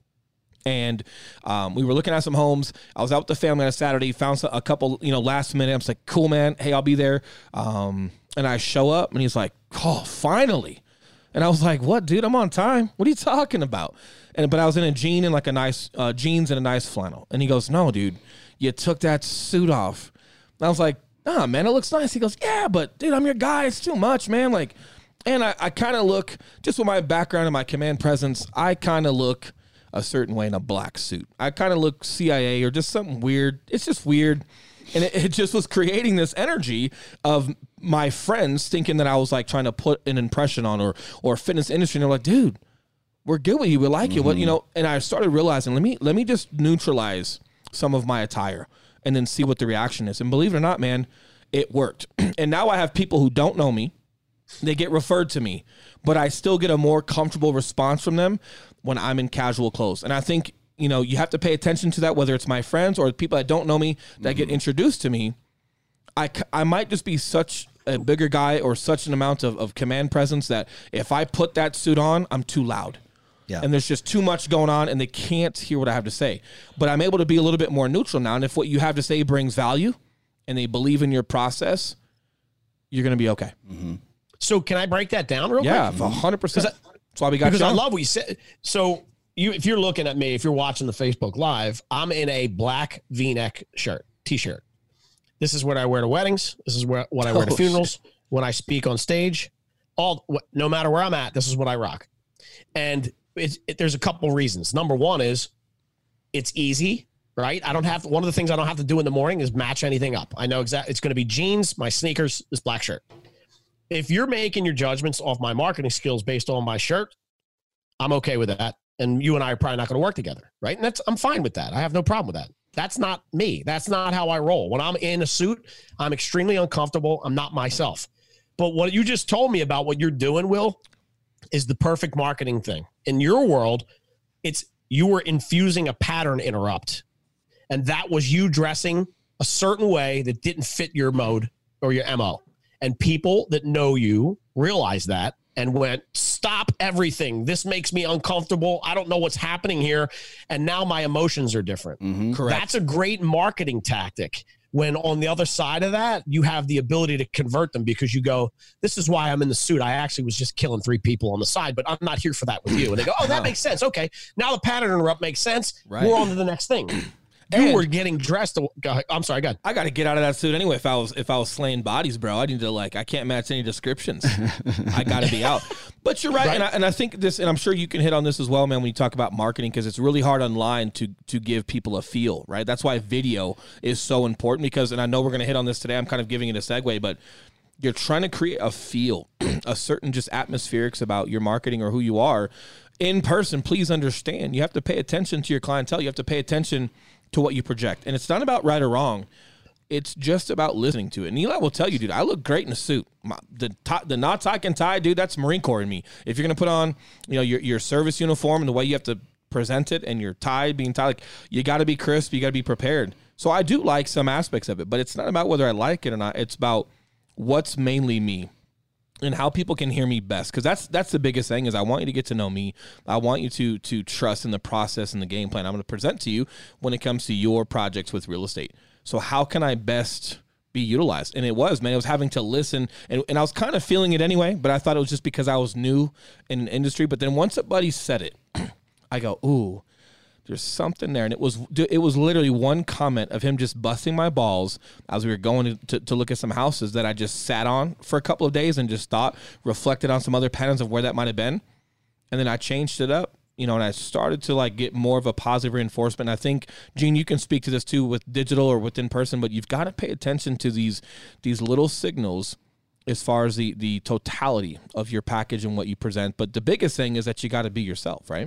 And um, we were looking at some homes. I was out with the family on a Saturday, found some, a couple, you know, last minute. I was like, cool, man. Hey, I'll be there. Um, and I show up, and he's like, oh, finally. And I was like, what, dude? I'm on time. What are you talking about? And but I was in a jean and like a nice uh, jeans and a nice flannel. And he goes, no, dude, you took that suit off. And I was like, nah, man, it looks nice. He goes, yeah, but dude, I'm your guy. It's too much, man. Like, and I, I kind of look, just with my background and my command presence, I kind of look a certain way in a black suit. I kind of look C I A or just something weird. It's just weird. And it, it just was creating this energy of my friends thinking that I was like trying to put an impression on or or fitness industry. And they're like, dude, we're good with you. We like mm-hmm. you. What, you know, and I started realizing, let me let me just neutralize some of my attire and then see what the reaction is. And believe it or not, man, it worked. And now I have people who don't know me. They get referred to me, but I still get a more comfortable response from them when I'm in casual clothes. And I think, you know, you have to pay attention to that, whether it's my friends or people that don't know me that mm-hmm. get introduced to me. I, I might just be such a bigger guy or such an amount of, of command presence that if I put that suit on, I'm too loud. Yeah. And there's just too much going on and they can't hear what I have to say. But I'm able to be a little bit more neutral now. And if what you have to say brings value and they believe in your process, you're going to be okay. Mm-hmm. So can I break that down real yeah, quick? Yeah, one hundred percent. That's why we got Because you I on. love what you said. So you, if you're looking at me, if you're watching the Facebook Live, I'm in a black V-neck shirt, T-shirt. This is what I wear to weddings. This is where, what I wear to Oh, funerals. shit. When I speak on stage, all no matter where I'm at, this is what I rock. And it's, it, there's a couple reasons. Number one is it's easy, right? I don't have one of the things I don't have to do in the morning is match anything up. I know exactly it's going to be jeans, my sneakers, this black shirt. If you're making your judgments off my marketing skills based on my shirt, I'm okay with that. And you and I are probably not going to work together, right? And that's I'm fine with that. I have no problem with that. That's not me. That's not how I roll. When I'm in a suit, I'm extremely uncomfortable. I'm not myself. But what you just told me about what you're doing, Will, is the perfect marketing thing. In your world, it's you were infusing a pattern interrupt. And that was you dressing a certain way that didn't fit your mode or your M O. And people that know you realize that and went, stop everything. This makes me uncomfortable. I don't know what's happening here. And now my emotions are different. Mm-hmm. Correct. That's a great marketing tactic. When on the other side of that, you have the ability to convert them because you go, this is why I'm in the suit. I actually was just killing three people on the side, but I'm not here for that with you. And they go, oh, that makes sense. Okay. Now the pattern interrupt makes sense. Right. We're on to the next thing. You and were getting dressed. To, I'm sorry, go ahead. I got to get out of that suit anyway. If I was if I was slaying bodies, bro, I need to like I can't match any descriptions. I got to be out. But you're right, right. And, I, and I think this, and I'm sure you can hit on this as well, man. When you talk about marketing, because it's really hard online to to give people a feel, right? That's why video is so important. Because, and I know we're going to hit on this today. I'm kind of giving it a segue, but you're trying to create a feel, a certain just atmospherics about your marketing or who you are in person. Please understand, you have to pay attention to your clientele. You have to pay attention to what you project. And it's not about right or wrong. It's just about listening to it. And Eli will tell you, dude, I look great in a suit. My, the tie, the knots I can tie, dude, that's Marine Corps in me. If you're going to put on, you know, your, your service uniform and the way you have to present it and your tie being tied, like, you got to be crisp. You got to be prepared. So I do like some aspects of it, but it's not about whether I like it or not. It's about what's mainly me and how people can hear me best. Because that's that's the biggest thing is I want you to get to know me. I want you to to trust in the process and the game plan I'm going to present to you when it comes to your projects with real estate. So how can I best be utilized? And it was, man, it was having to listen. And, and I was kind of feeling it anyway, but I thought it was just because I was new in an industry. But then once a buddy said it, I go, ooh, there's something there. And it was it was literally one comment of him just busting my balls as we were going to, to, to look at some houses that I just sat on for a couple of days and just thought, reflected on some other patterns of where that might have been. And then I changed it up, you know, and I started to like get more of a positive reinforcement. I think, Gene, you can speak to this too with digital or with in person, but you've got to pay attention to these these little signals as far as the the totality of your package and what you present. But the biggest thing is that you got to be yourself, right?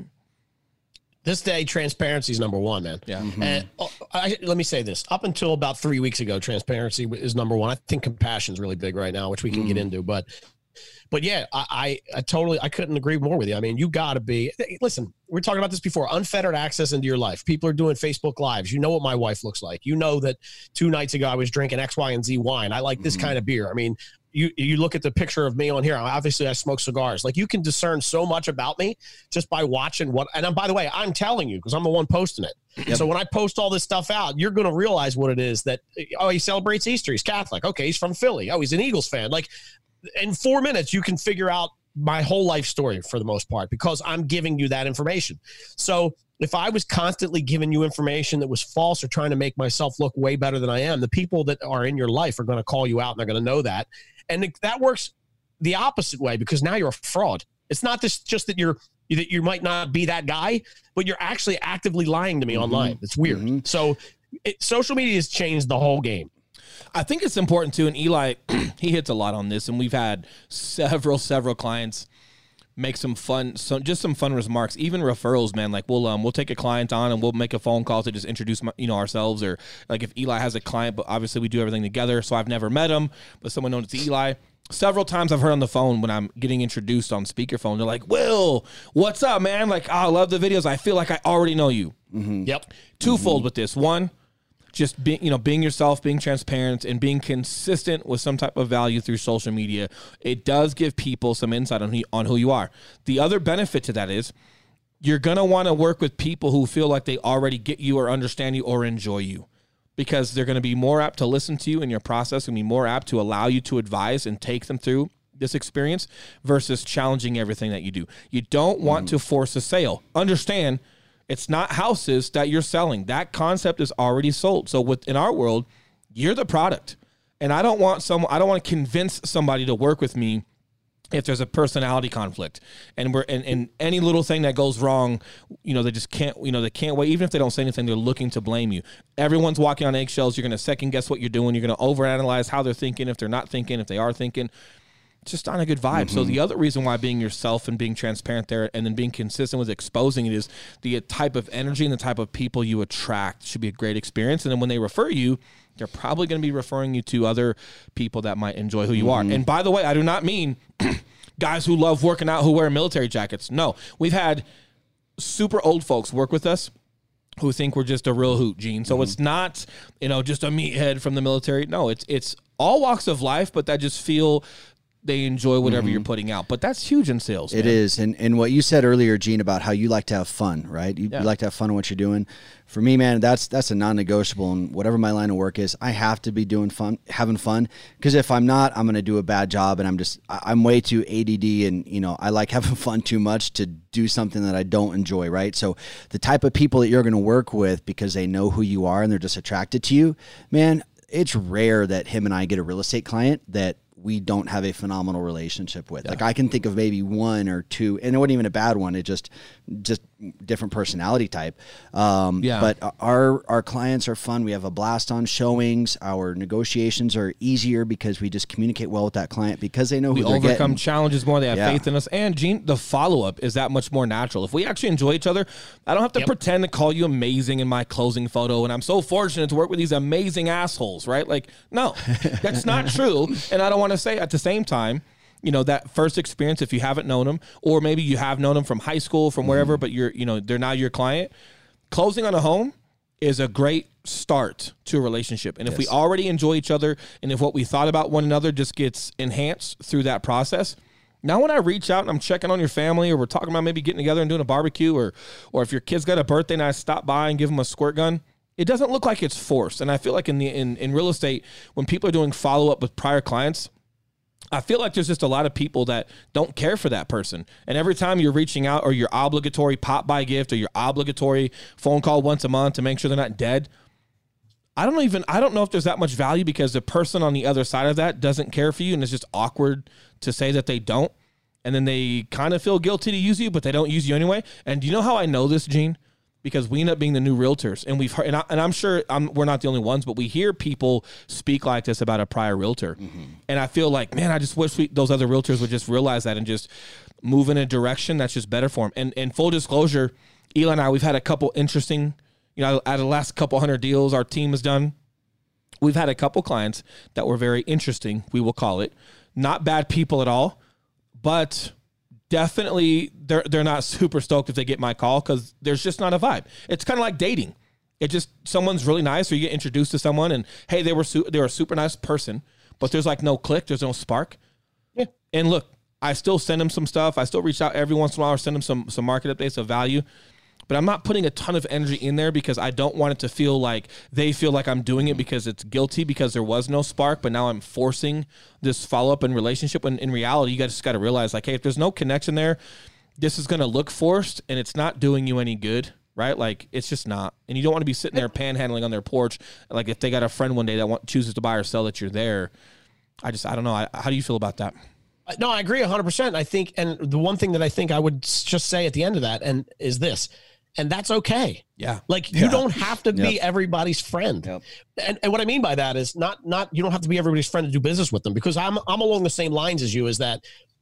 This day, transparency is number one, man. Yeah. Mm-hmm. And uh, I, let me say this. Up until about three weeks ago, transparency is number one. I think compassion is really big right now, which we can mm. get into. But, but yeah, I, I, I totally, I couldn't agree more with you. I mean, you got to be, listen, we were talking about this before, unfettered access into your life. People are doing Facebook Lives. You know what my wife looks like. You know that two nights ago I was drinking X, Y, and Z wine. I like this mm. kind of beer. I mean, you you look at the picture of me on here. Obviously, I smoke cigars. Like, you can discern so much about me just by watching what. And I'm, by the way, I'm telling you because I'm the one posting it. Yep. So when I post all this stuff out, you're going to realize what it is that. Oh, he celebrates Easter. He's Catholic. Okay, he's from Philly. Oh, he's an Eagles fan. Like, in four minutes, you can figure out my whole life story for the most part because I'm giving you that information. So if I was constantly giving you information that was false or trying to make myself look way better than I am, the people that are in your life are going to call you out and they're going to know that. And that works the opposite way because now you're a fraud. It's not this, just that you're that you might not be that guy, but you're actually actively lying to me mm-hmm. online. It's weird. Mm-hmm. So it, social media has changed the whole game. I think it's important too, and Eli, he hits a lot on this, and we've had several, several clients make some fun, so just some fun remarks, even referrals, man. Like we'll um we'll take a client on and we'll make a phone call to just introduce my, you know ourselves, or like if Eli has a client, but obviously we do everything together, so I've never met him, but someone known as Eli. Several times I've heard on the phone when I'm getting introduced on speakerphone, they're like, Will, what's up, man? Like, oh, I love the videos. I feel like I already know you. Mm-hmm. Yep. Twofold mm-hmm. with this. One, just being, you know, being yourself, being transparent, and being consistent with some type of value through social media. It does give people some insight on who, on who you are. The other benefit to that is you're going to want to work with people who feel like they already get you or understand you or enjoy you, because they're going to be more apt to listen to you in your process and be more apt to allow you to advise and take them through this experience versus challenging everything that you do. You don't want mm. to force a sale. Understand, it's not houses that you're selling. That concept is already sold. So within our world, you're the product. And I don't want some, I don't want to convince somebody to work with me if there's a personality conflict and we're and, and any little thing that goes wrong, you know, they just can't, you know, they can't wait. Even if they don't say anything, they're looking to blame you. Everyone's walking on eggshells. You're going to second guess what you're doing. You're going to overanalyze how they're thinking, if they're not thinking, if they are thinking. Just not a good vibe. Mm-hmm. So the other reason why being yourself and being transparent there and then being consistent with exposing it is the type of energy and the type of people you attract should be a great experience. And then when they refer you, they're probably going to be referring you to other people that might enjoy who you mm-hmm. are. And by the way, I do not mean guys who love working out who wear military jackets. No, we've had super old folks work with us who think we're just a real hoot, Gene. So mm-hmm. it's not, you know, just a meathead from the military. No, it's it's all walks of life, but that just feel they enjoy whatever mm-hmm. you're putting out. But that's huge in sales. It man. is. And and what you said earlier, Gene, about how you like to have fun, right? You, yeah. you like to have fun in what you're doing. For me, man, that's that's a non-negotiable. And whatever my line of work is, I have to be doing fun, having fun. Because if I'm not, I'm going to do a bad job. And I'm just, I'm way too A D D. And, you know, I like having fun too much to do something that I don't enjoy, right? So the type of people that you're going to work with because they know who you are and they're just attracted to you, man, it's rare that him and I get a real estate client that we don't have a phenomenal relationship with. Yeah. Like I can think of maybe one or two, and it wasn't even a bad one. It just, just different personality type. Um, yeah. But our, our clients are fun. We have a blast on showings. Our negotiations are easier because we just communicate well with that client because they know who we they're overcome getting. Challenges more. They have yeah. faith in us. And Gene, the follow-up is that much more natural. If we actually enjoy each other, I don't have to yep. pretend to call you amazing in my closing photo. And I'm so fortunate to work with these amazing assholes, right? Like, no, that's not true. And I don't want to say at the same time, you know, that first experience, if you haven't known them, or maybe you have known them from high school, from wherever, mm-hmm. but you're, you know, they're now your client. Closing on a home is a great start to a relationship. And if yes. we already enjoy each other, and if what we thought about one another just gets enhanced through that process, now when I reach out and I'm checking on your family, or we're talking about maybe getting together and doing a barbecue, or or if your kid's got a birthday and I stop by and give them a squirt gun, it doesn't look like it's forced. And I feel like in the in, in real estate, when people are doing follow-up with prior clients, I feel like there's just a lot of people that don't care for that person. And every time you're reaching out, or your obligatory pop-by gift, or your obligatory phone call once a month to make sure they're not dead, I don't even, I don't know if there's that much value, because the person on the other side of that doesn't care for you, and it's just awkward to say that they don't. And then they kind of feel guilty to use you, but they don't use you anyway. And do you know how I know this, Gene? Because we end up being the new realtors, and we've heard, and, I, and I'm sure I'm, we're not the only ones, but we hear people speak like this about a prior realtor. Mm-hmm. And I feel like, man, I just wish we, those other realtors would just realize that and just move in a direction that's just better for them. And, and full disclosure, Eli and I, we've had a couple interesting, you know, out of the last couple hundred deals our team has done, we've had a couple clients that were very interesting, we will call it. Not bad people at all, but definitely they're they're not super stoked if they get my call, because there's just not a vibe. It's kind of like dating. It just, someone's really nice, or you get introduced to someone and, hey, they were su- they were a super nice person, but there's like no click, there's no spark. Yeah. And look, I still send them some stuff. I still reach out every once in a while or send them some some market updates of value. But I'm not putting a ton of energy in there because I don't want it to feel like they feel like I'm doing it because it's guilty because there was no spark, but now I'm forcing this follow-up and relationship. When in reality, you guys just got to realize, like, hey, if there's no connection there, this is going to look forced and it's not doing you any good, right? Like, it's just not. And you don't want to be sitting there panhandling on their porch. Like, if they got a friend one day that want, chooses to buy or sell that you're there. I just, I don't know. I, how do you feel about that? No, I agree one hundred percent. I think, and the one thing that I think I would just say at the end of that and is this, and that's okay. Yeah. Like you Yeah. don't have to be Yep. everybody's friend. Yep. And and what I mean by that is not not you don't have to be everybody's friend to do business with them, because I'm I'm along the same lines as you, is that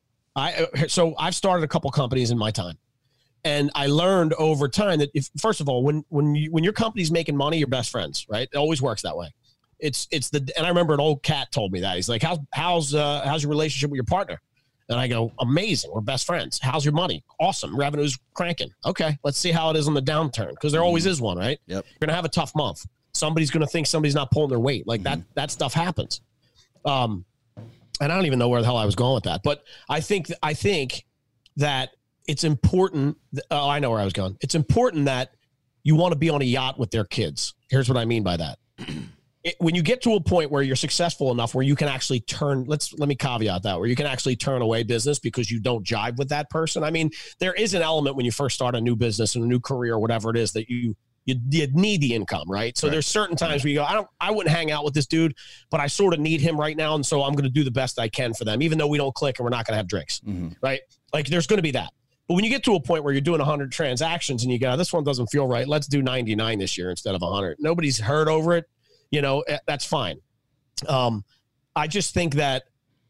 I so I've started a couple companies in my time. And I learned over time that if first of all, when when you when your company's making money, you're best friends, right? It always works that way. It's it's the and I remember an old cat told me that. He's like, How's how's uh how's your relationship with your partner? And I go, amazing. We're best friends. How's your money? Awesome. Revenue's cranking. Okay, let's see how it is on the downturn, because there always is one, right? Yep. You're gonna have a tough month. Somebody's gonna think somebody's not pulling their weight. Like that. That stuff happens. Um, and I don't even know where the hell I was going with that, but I think I think that it's important. Th- oh, I know where I was going. It's important that you want to be on a yacht with their kids. Here's what I mean by that. It, when you get to a point where you're successful enough where you can actually turn, let's let me caveat that, where you can actually turn away business because you don't jive with that person. I mean, there is an element when you first start a new business and a new career, whatever it is, that you you, you need the income, right? So Right. there's certain times where you go, I don't, I wouldn't hang out with this dude, but I sort of need him right now, and so I'm going to do the best I can for them, even though we don't click and we're not going to have drinks, Mm-hmm. right? Like there's going to be that. But when you get to a point where you're doing one hundred transactions and you go, this one doesn't feel right, let's do ninety-nine this year instead of one hundred. Nobody's heard over it. You know, that's fine. Um, I just think that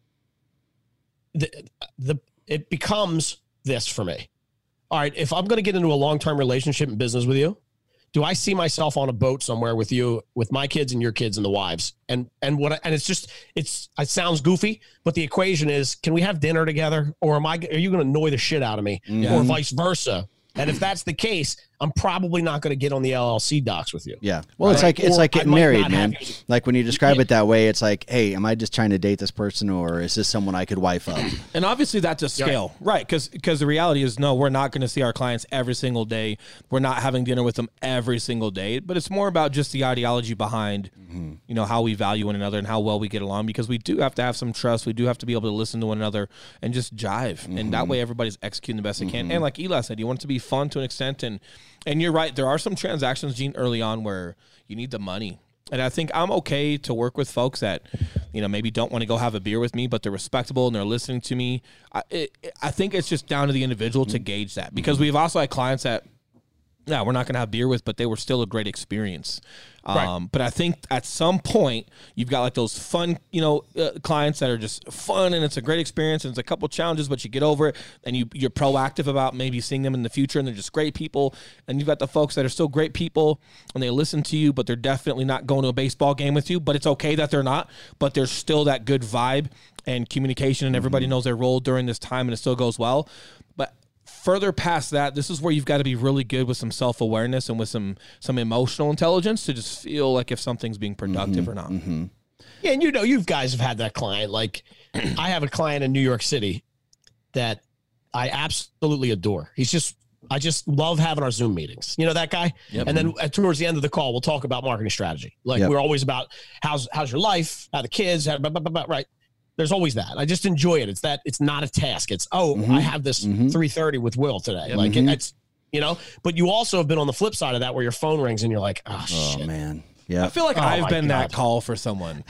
the, the it becomes this for me. All right, if I'm going to get into a long-term relationship and business with you, do I see myself on a boat somewhere with you, with my kids and your kids and the wives? And and what? And it's just it's it sounds goofy, but the equation is: can we have dinner together, or am I? Are you going to annoy the shit out of me, Yeah. or vice versa? And if that's the case, I'm probably not going to get on the L L C docs with you. Yeah. Well, it's like Right. it's Or like I getting might married, not man. have you. Like when you describe Yeah. it that way, it's like, hey, am I just trying to date this person, or is this someone I could wife up? And obviously that's a scale, right? Because because the reality is, no, we're not going to see our clients every single day. We're not having dinner with them every single day. But it's more about just the ideology behind, Mm-hmm. you know, how we value one another and how well we get along. Because we do have to have some trust. We do have to be able to listen to one another and just jive. Mm-hmm. And that way, everybody's executing the best they can. And like Eli said, you want it to be fun to an extent. And and you're right. There are some transactions, Gene, early on where you need the money. And I think I'm okay to work with folks that, you know, maybe don't want to go have a beer with me, but they're respectable and they're listening to me. I, it, I think it's just down to the individual to gauge that, because we've also had clients that, yeah, we're not going to have beer with, but they were still a great experience. Um, Right. But I think at some point you've got like those fun, you know, uh, clients that are just fun and it's a great experience and it's a couple challenges, but you get over it and you, you're proactive about maybe seeing them in the future and they're just great people. And you've got the folks that are still great people and they listen to you, but they're definitely not going to a baseball game with you, but it's okay that they're not, but there's still that good vibe and communication and everybody knows their role during this time and it still goes well. But further past that, this is where you've got to be really good with some self-awareness and with some some emotional intelligence to just feel like if something's being productive or not. Yeah, and you know, you guys have had that client. Like, I have a client in New York City that I absolutely adore. He's just, I just love having our Zoom meetings. You know that guy? Yep. And then uh, towards the end of the call, we'll talk about marketing strategy. Like, Yep. we're always about how's how's your life, how the kids, how, blah, blah, blah, blah, right? There's always that. I just enjoy it. It's that it's not a task. It's, oh, Mhm. I have this Mhm. three thirty with Will today. Yep. Like, Mhm. it, it's, you know, but you also have been on the flip side of that where your phone rings and you're like, oh, Oh shit. man. I Yeah. feel like Oh I've my been God. that call for someone.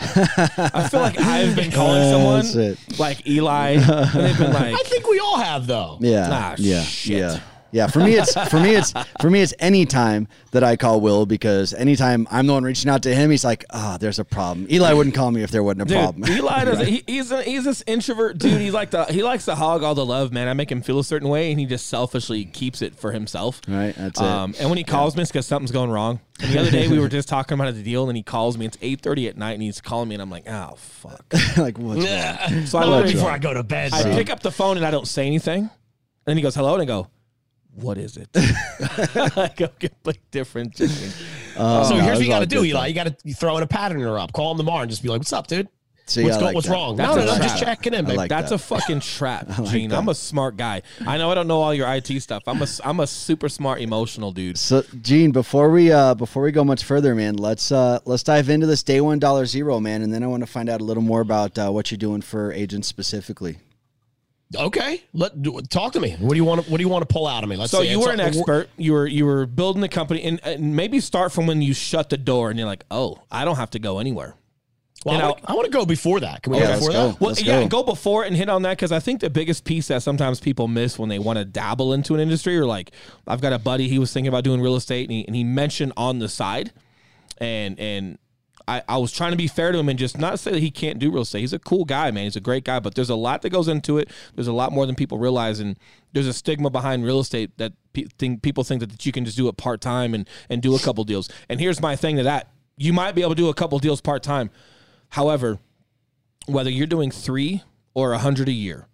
I feel like I've been calling That's someone it. like Eli, and they've been like, I think we all have, though. Yeah. Ah, yeah. shit. Yeah. Yeah. For me, it's for me, it's for me, it's any time that I call Will, because anytime I'm the one reaching out to him, he's like, "Ah, oh, there's a problem." Eli wouldn't call me if there wasn't a dude, problem. Eli doesn't. he, he's a, he's this introvert dude. He's like the he likes to hog all the love, man. I make him feel a certain way, and he just selfishly keeps it for himself. Right. That's Um, it. and when he calls me, it's because something's going wrong. And the other day we were just talking about the deal, and he calls me. It's eight thirty at night, and he's calling me, and I'm like, oh fuck. Like what's wrong? Yeah. So I Not literally- before I go to bed. I bro. pick up the phone and I don't say anything. And then he goes, hello, and I go, what is it? I go completely different. Oh, So no, here's what it's you got to all do, good, Eli. You got to throw in a pattern interrupt. Call him tomorrow and just be like, "What's up, dude?" See, what's, I go, like what's that. wrong? That's no, a no, no, trap. just checking in, I baby. like That's that. a fucking trap, like Gene. that. I'm a smart guy. I know I don't know all your I T stuff. I'm a I'm a super smart emotional dude. So, Gene, before we uh, before we go much further, man, let's uh, let's dive into this day one dollar zero, man, and then I want to find out a little more about uh, what you're doing for agents specifically. Okay, let do, talk to me. What do you want? To, what do you want to pull out of me? Let's So see. you It's were an a- expert. You were you were building the company, and, and maybe start from when you shut the door, and you're like, oh, I don't have to go anywhere. Well, You I know- wanna- I want to go before that. Can we Yeah, go let's before go. that? Well, Let's yeah, go. go before and hit on that because I think the biggest piece that sometimes people miss when they want to dabble into an industry, or like I've got a buddy, he was thinking about doing real estate, and he, and he mentioned on the side, and and I, I was trying to be fair to him and just not say that he can't do real estate. He's a cool guy, man. He's a great guy, but there's a lot that goes into it. There's a lot more than people realize, and there's a stigma behind real estate that pe- think, people think that, that you can just do it part time and and do a couple deals. And here's my thing to that: you might be able to do a couple deals part time. However, whether you're doing three or a hundred a year,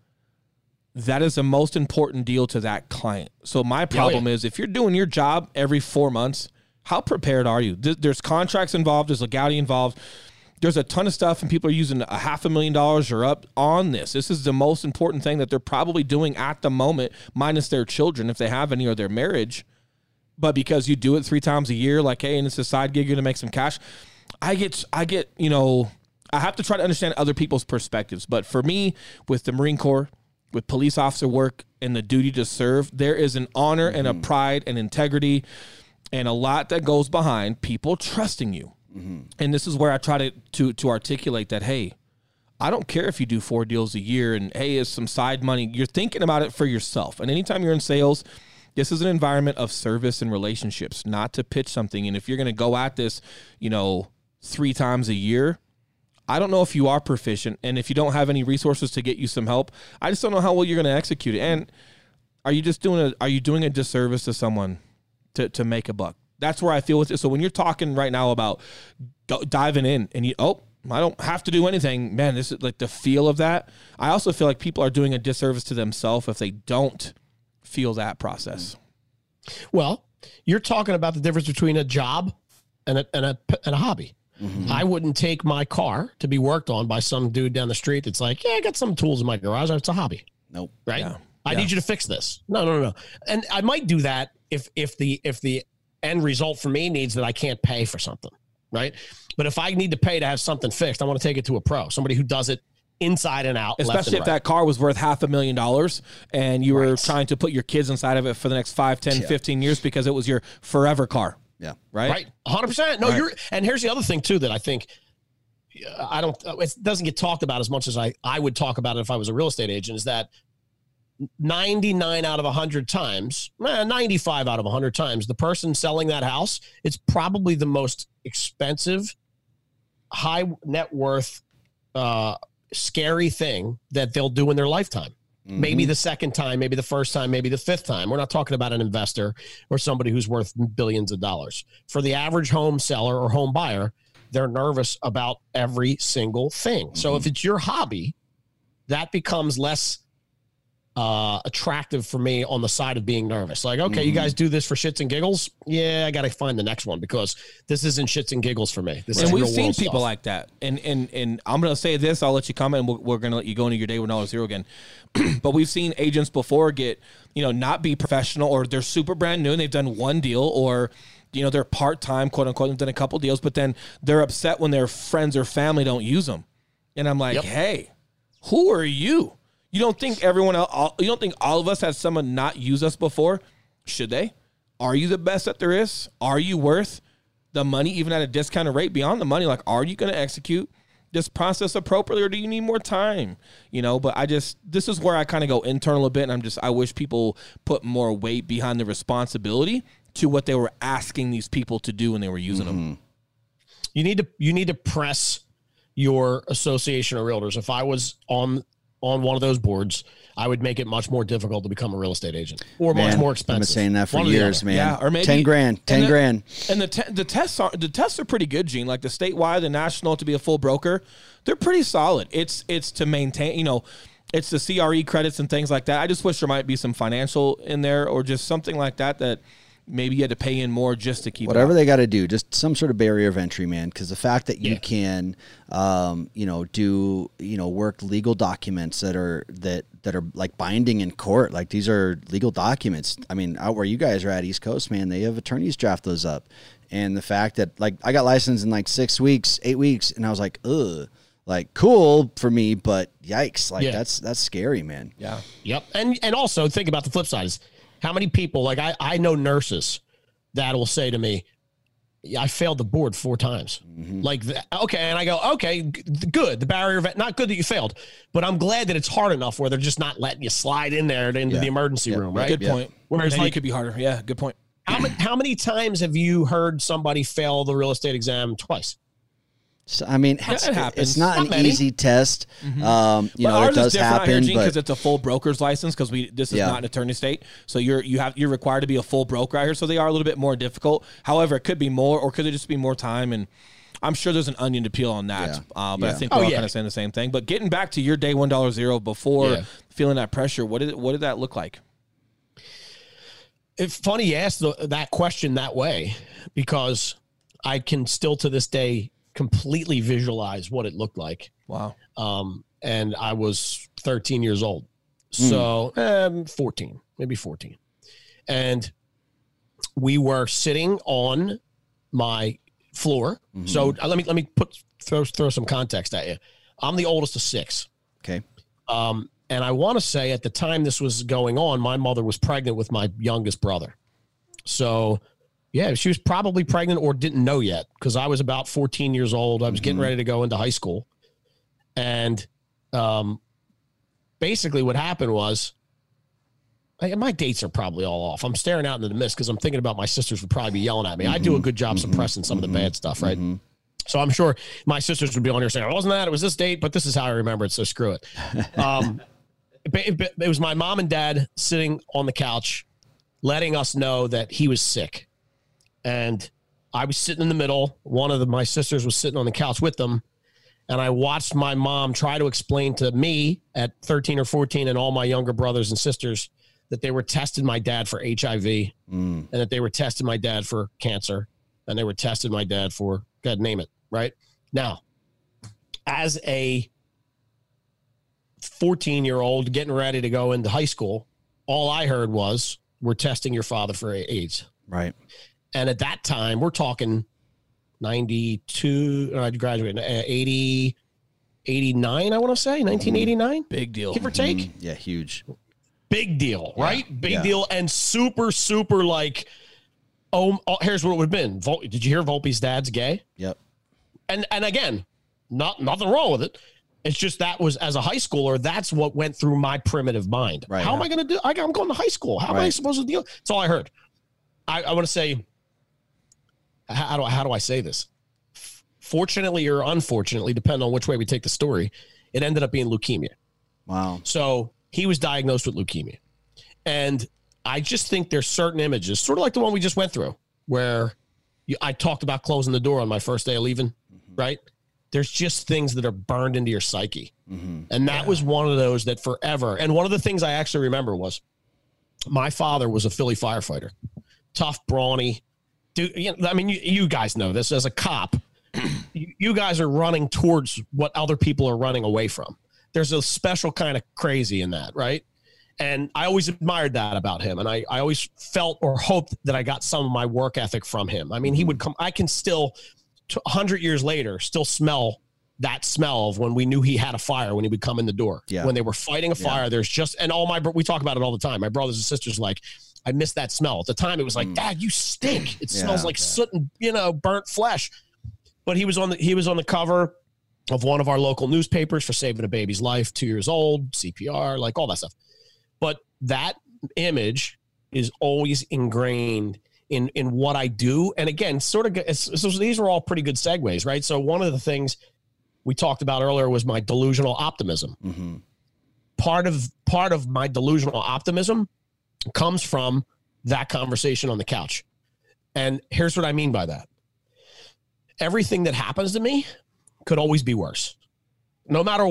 that is the most important deal to that client. So my problem yeah. is if you're doing your job every four months, how prepared are you? Th- There's contracts involved. There's legality involved. There's a ton of stuff, and people are using a half a million dollars or up on this. This is the most important thing that they're probably doing at the moment, minus their children, if they have any, or their marriage. But because you do it three times a year, like, hey, and it's a side gig, you're gonna make some cash. I get, I get, you know, I have to try to understand other people's perspectives. But for me, with the Marine Corps, with police officer work and the duty to serve, there is an honor mm-hmm. and a pride and integrity and a lot that goes behind people trusting you. Mm-hmm. And this is where I try to, to, to articulate that, hey, I don't care if you do four deals a year and, hey, it's some side money. You're thinking about it for yourself. And anytime you're in sales, this is an environment of service and relationships, not to pitch something. And if you're going to go at this, you know, three times a year, I don't know if you are proficient, and if you don't have any resources to get you some help, I just don't know how well you're going to execute it. And are you just doing a are you doing a disservice to someone to to make a buck? That's where I feel with it. So when you're talking right now about go, diving in, and you oh, I don't have to do anything, man. This is like the feel of that. I also feel like people are doing a disservice to themselves if they don't feel that process. Well, you're talking about the difference between a job and a and a and a hobby. Mm-hmm. I wouldn't take my car to be worked on by some dude down the street that's like, yeah, I got some tools in my garage. It's a hobby. Nope. Right. Yeah. I Yeah. need you to fix this. No, no, no, no. And I might do that if if the if the end result for me needs that I can't pay for something. Right. But if I need to pay to have something fixed, I want to take it to a pro, somebody who does it inside and out. Especially left and if right. that car was worth half a million dollars and you were Right. trying to put your kids inside of it for the next five, ten, Yeah. fifteen years because it was your forever car. Yeah. Right. Right. one hundred percent. No, Right. you're, and here's the other thing too that I think I don't, it doesn't get talked about as much as I, I would talk about it if I was a real estate agent, is that ninety-nine out of one hundred times, eh, ninety-five out of one hundred times, the person selling that house, it's probably the most expensive, high net worth, uh, scary thing that they'll do in their lifetime. Mm-hmm. Maybe the second time, maybe the first time, maybe the fifth time. We're not talking about an investor or somebody who's worth billions of dollars. For the average home seller or home buyer, they're nervous about every single thing. Mm-hmm. So if it's your hobby, that becomes less uh, attractive for me on the side of being nervous. Like, okay, mm-hmm. you guys do this for shits and giggles. Yeah, I got to find the next one because this isn't shits and giggles for me. This And is we've real seen world people stuff. like that. And and and I'm going to say this. I'll let you comment. And we're, we're going to let you go into your day with dollar zero again. But we've seen agents before get, you know, not be professional, or they're super brand new and they've done one deal, or, you know, they're part-time, quote unquote, and done a couple deals, but then they're upset when their friends or family don't use them. And I'm like, Yep. hey, who are you? You don't think everyone else, all, you don't think all of us had someone not use us before? Should they? Are you the best that there is? Are you worth the money, even at a discounted rate? Beyond the money, like, are you going to execute this process appropriately, or do you need more time? You know, but I just, this is where I kind of go internal a bit, and I'm just, I wish people put more weight behind the responsibility to what they were asking these people to do when they were using mm-hmm. them. You need to, you need to press your association of realtors. If I was on on one of those boards, I would make it much more difficult to become a real estate agent, or Man, much more expensive. I've been saying that for One or the years, other. man. Yeah, or maybe ten grand, ten and the, grand. And the te- the tests are the tests are pretty good, Gene. Like the statewide, the national, to be a full broker, they're pretty solid. It's it's to maintain, you know, it's the C R E credits and things like that. I just wish there might be some financial in there, or just something like that that maybe you had to pay in more just to keep whatever it they got to do, just some sort of barrier of entry, man. Because the fact that you Yeah. can, um, you know, do you know work legal documents that are that that are like binding in court, like these are legal documents. I mean, out where you guys are at East Coast, man, they have attorneys draft those up, and the fact that like I got licensed in like six weeks, eight weeks, and I was like, ugh. Like cool for me, but yikes! Like Yeah. that's that's scary, man. Yeah. Yep. And and also think about the flip side is how many people, like I, I know nurses that will say to me, yeah, I failed the board four times. Mm-hmm. Like, th- okay. And I go, okay, g- good. The barrier of it, not good that you failed, but I'm glad that it's hard enough where they're just not letting you slide in there into Yeah. the emergency Yep. room, Yep. right? Good Yeah. point. Whereas Maybe like, it could be harder. Yeah, good point. how many, how many times have you heard somebody fail the real estate exam twice? So, I mean, Yeah, it's, it happens. it's not, Not an many. easy test. Um, you But know, ours it does is different out here, happen, Gene, because but it's a full broker's license. Because we this is Yeah. not an attorney state, so you're you have you're required to be a full broker out here. So they are a little bit more difficult. However, it could be more, or could it just be more time? And I'm sure there's an onion to peel on that. Yeah. Uh, but I Yeah. think we're Oh, all yeah. kind of saying the same thing. But getting back to your day one dollar zero before Yeah. feeling that pressure, what did what did that look like? It's funny you asked the, that question that way because I can still to this day completely visualize what it looked like. Wow. Um, and I was thirteen years old. So um, fourteen, maybe fourteen. And we were sitting on my floor. So uh, let me let me put throw throw some context at you. I'm the oldest of six. okay. Um, and I want to say at the time this was going on, my mother was pregnant with my youngest brother. So, yeah, she was probably pregnant or didn't know yet because I was about fourteen years old. I was getting ready to go into high school. And um, basically what happened was, I, my dates are probably all off. I'm staring out into the mist because I'm thinking about my sisters would probably be yelling at me. I do a good job suppressing some of the bad stuff, right? So I'm sure my sisters would be on here saying, it wasn't that, it was this date, but this is how I remember it, so screw it. Um, it, it, it was my mom and dad sitting on the couch letting us know that he was sick. And I was sitting in the middle. One of the, my sisters was sitting on the couch with them. And I watched my mom try to explain to me at thirteen or fourteen and all my younger brothers and sisters that they were testing my dad for H I V Mm. and that they were testing my dad for cancer and they were testing my dad for, God, name it, right? Now, as a fourteen-year-old getting ready to go into high school, all I heard was, we're testing your father for AIDS. Right. And at that time, we're talking ninety-two, I graduated, uh, eighty, eighty-nine, I want to say, nineteen eighty-nine, Big deal. give or take. Mm, yeah, huge. Big deal, right? Big Yeah. deal. And super, super like, oh, oh, here's what it would have been. Vol- Did you hear Volpe's dad's gay? Yep. And and again, not nothing wrong with it. It's just that was as a high schooler, that's what went through my primitive mind. Right. How am I going to do? I, I'm going to high school. How am I Right. supposed to deal? That's all I heard. I, I want to say, how, how do I, how do I say this? Fortunately or unfortunately, depending on which way we take the story, it ended up being leukemia. Wow. So he was diagnosed with leukemia. And I just think there's certain images, sort of like the one we just went through, where you, I talked about closing the door on my first day of leaving, right? There's just things that are burned into your psyche. Mm-hmm. And that was one of those that forever. And one of the things I actually remember was my father was a Philly firefighter, tough, brawny. Dude, you know, I mean, you, you guys know this as a cop. You, you guys are running towards what other people are running away from. There's a special kind of crazy in that, right? And I always admired that about him. And I, I always felt or hoped that I got some of my work ethic from him. I mean, he would come, I can still, a hundred years later, still smell that smell of when we knew he had a fire when he would come in the door. Yeah. When they were fighting a fire, Yeah. there's just, and all my, we talk about it all the time. My brothers and sisters, like, I miss that smell. At the time, it was like, Mm. Dad, you stink. It Yeah, smells like yeah. soot and, you know, burnt flesh. But he was on the, he was on the cover of one of our local newspapers for saving a baby's life, two years old, C P R, like all that stuff. But that image is always ingrained in, in what I do. And again, sort of, it's, so these are all pretty good segues, right? So one of the things we talked about earlier was my delusional optimism. Mm-hmm. Part of, part of my delusional optimism comes from that conversation on the couch. And here's what I mean by that. Everything that happens to me could always be worse. No matter what.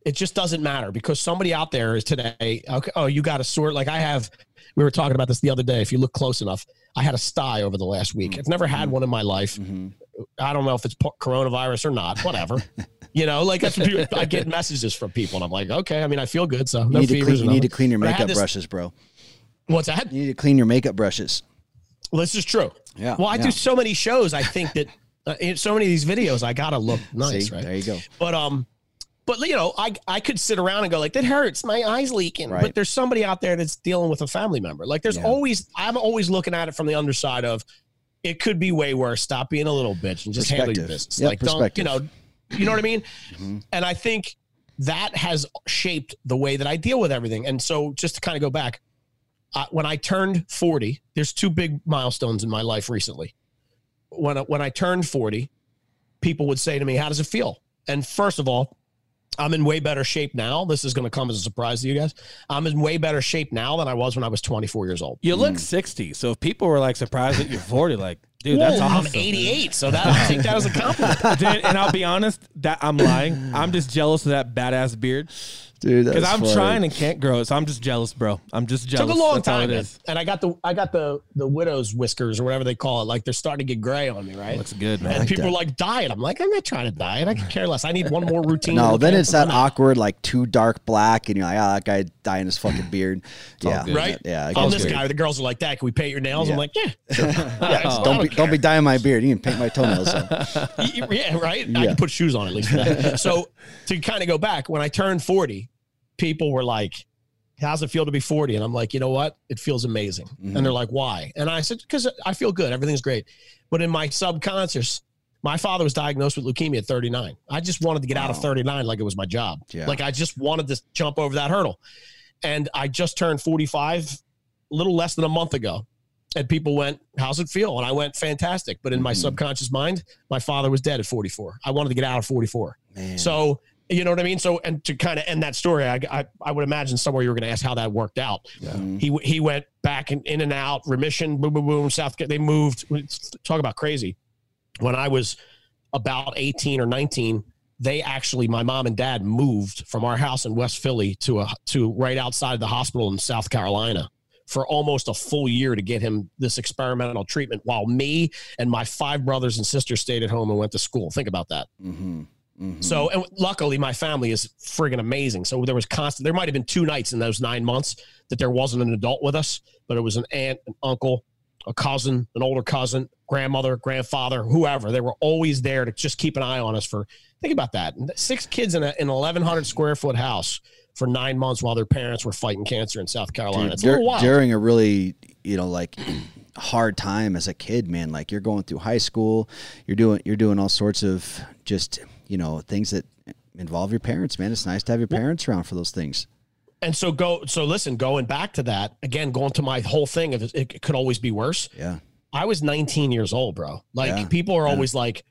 it just doesn't matter because somebody out there is today. Okay, oh, you got a sore. Like I have, we were talking about this the other day. If you look close enough, I had a sty over the last week. I've never had one in my life. Mm-hmm. I don't know if it's coronavirus or not, whatever. You know, like that's what people, I get messages from people and I'm like, okay, I mean, I feel good. So no you need, to clean, you need to clean your but makeup this, brushes, bro. What's that? You need to clean your makeup brushes. Well, this is true. Yeah. Well, I yeah. do so many shows. I think that uh, in so many of these videos, I got to look nice, See, right? There you go. But, um, But, you know, I I could sit around and go like, that hurts. My eye's leaking. Right. But there's somebody out there that's dealing with a family member. Like there's Yeah. always, I'm always looking at it from the underside of it could be way worse. Stop being a little bitch and just handle your business. Yep, like, don't, you know, you know what I mean? Mm-hmm. And I think that has shaped the way that I deal with everything. And so just to kind of go back, uh, when I turned forty, there's two big milestones in my life recently. When, when I turned forty, people would say to me, how does it feel? And first of all, I'm in way better shape now. This is going to come as a surprise to you guys. I'm in way better shape now than I was when I was twenty-four years old. You look mm. sixty. So if people were like surprised that you're forty, like, dude, that's Whoa, awesome. I'm eighty-eight. So that I take that as a compliment. Dude, and I'll be honest, that I'm lying. I'm just jealous of that badass beard. Dude, because I'm funny. trying and can't grow it, so I'm just jealous, bro. I'm just jealous. Took a long That's time, it man. is. And I got the I got the the widow's whiskers or whatever they call it. Like they're starting to get gray on me, right? Looks good, man. And like people that. are like, diet. I'm like, I'm not trying to diet. I can care less. I need one more routine. No, then it's that not. awkward, like too dark black, and you're like, ah, that guy dyeing his fucking beard. Yeah, good. Right? Yeah, it I'm goes this weird. guy. The girls are like, Dad, can we paint your nails? Yeah. I'm like, yeah. Sure. yeah Oh, don't be don't be dyeing my beard. You can paint my toenails. So. Yeah, right? Yeah. I can put shoes on at least for that. So to kind of go back, when I turned forty, people were like, how's it feel to be forty? And I'm like, you know what? It feels amazing. Mm-hmm. And they're like, why? And I said, because I feel good. Everything's great. But in my subconscious, my father was diagnosed with leukemia at thirty-nine. I just wanted to get wow. out of thirty-nine like it was my job. Yeah. Like I just wanted to jump over that hurdle. And I just turned forty-five a little less than a month ago. And people went, how's it feel? And I went, fantastic. But in my mm-hmm. subconscious mind, my father was dead at forty-four. I wanted to get out of forty-four. Man. So, you know what I mean? So, and to kind of end that story, I, I, I would imagine somewhere you were going to ask how that worked out. Yeah. Mm-hmm. He he went back in, in and out, remission, boom, boom, boom, South. They moved. Talk about crazy. When I was about eighteen or nineteen, they actually, my mom and dad moved from our house in West Philly to a to right outside the hospital in South Carolina for almost a full year to get him this experimental treatment while me and my five brothers and sisters stayed at home and went to school. Think about that. Mm-hmm. Mm-hmm. So, and luckily my family is friggin' amazing. So there was constant, there might've been two nights in those nine months that there wasn't an adult with us, but it was an aunt, an uncle, a cousin, an older cousin, grandmother, grandfather, whoever. They were always there to just keep an eye on us for, think about that. Six kids in a, in an eleven hundred square foot house for nine months while their parents were fighting cancer in South Carolina. Dude, it's a little wild. During a really, you know, like hard time as a kid, man, like you're going through high school, you're doing, you're doing all sorts of just, you know, things that involve your parents, man. It's nice to have your parents around for those things. And so go, so listen, going back to that again, going to my whole thing of it, it could always be worse. Yeah. I was nineteen years old, bro. Like yeah. people are yeah. always like,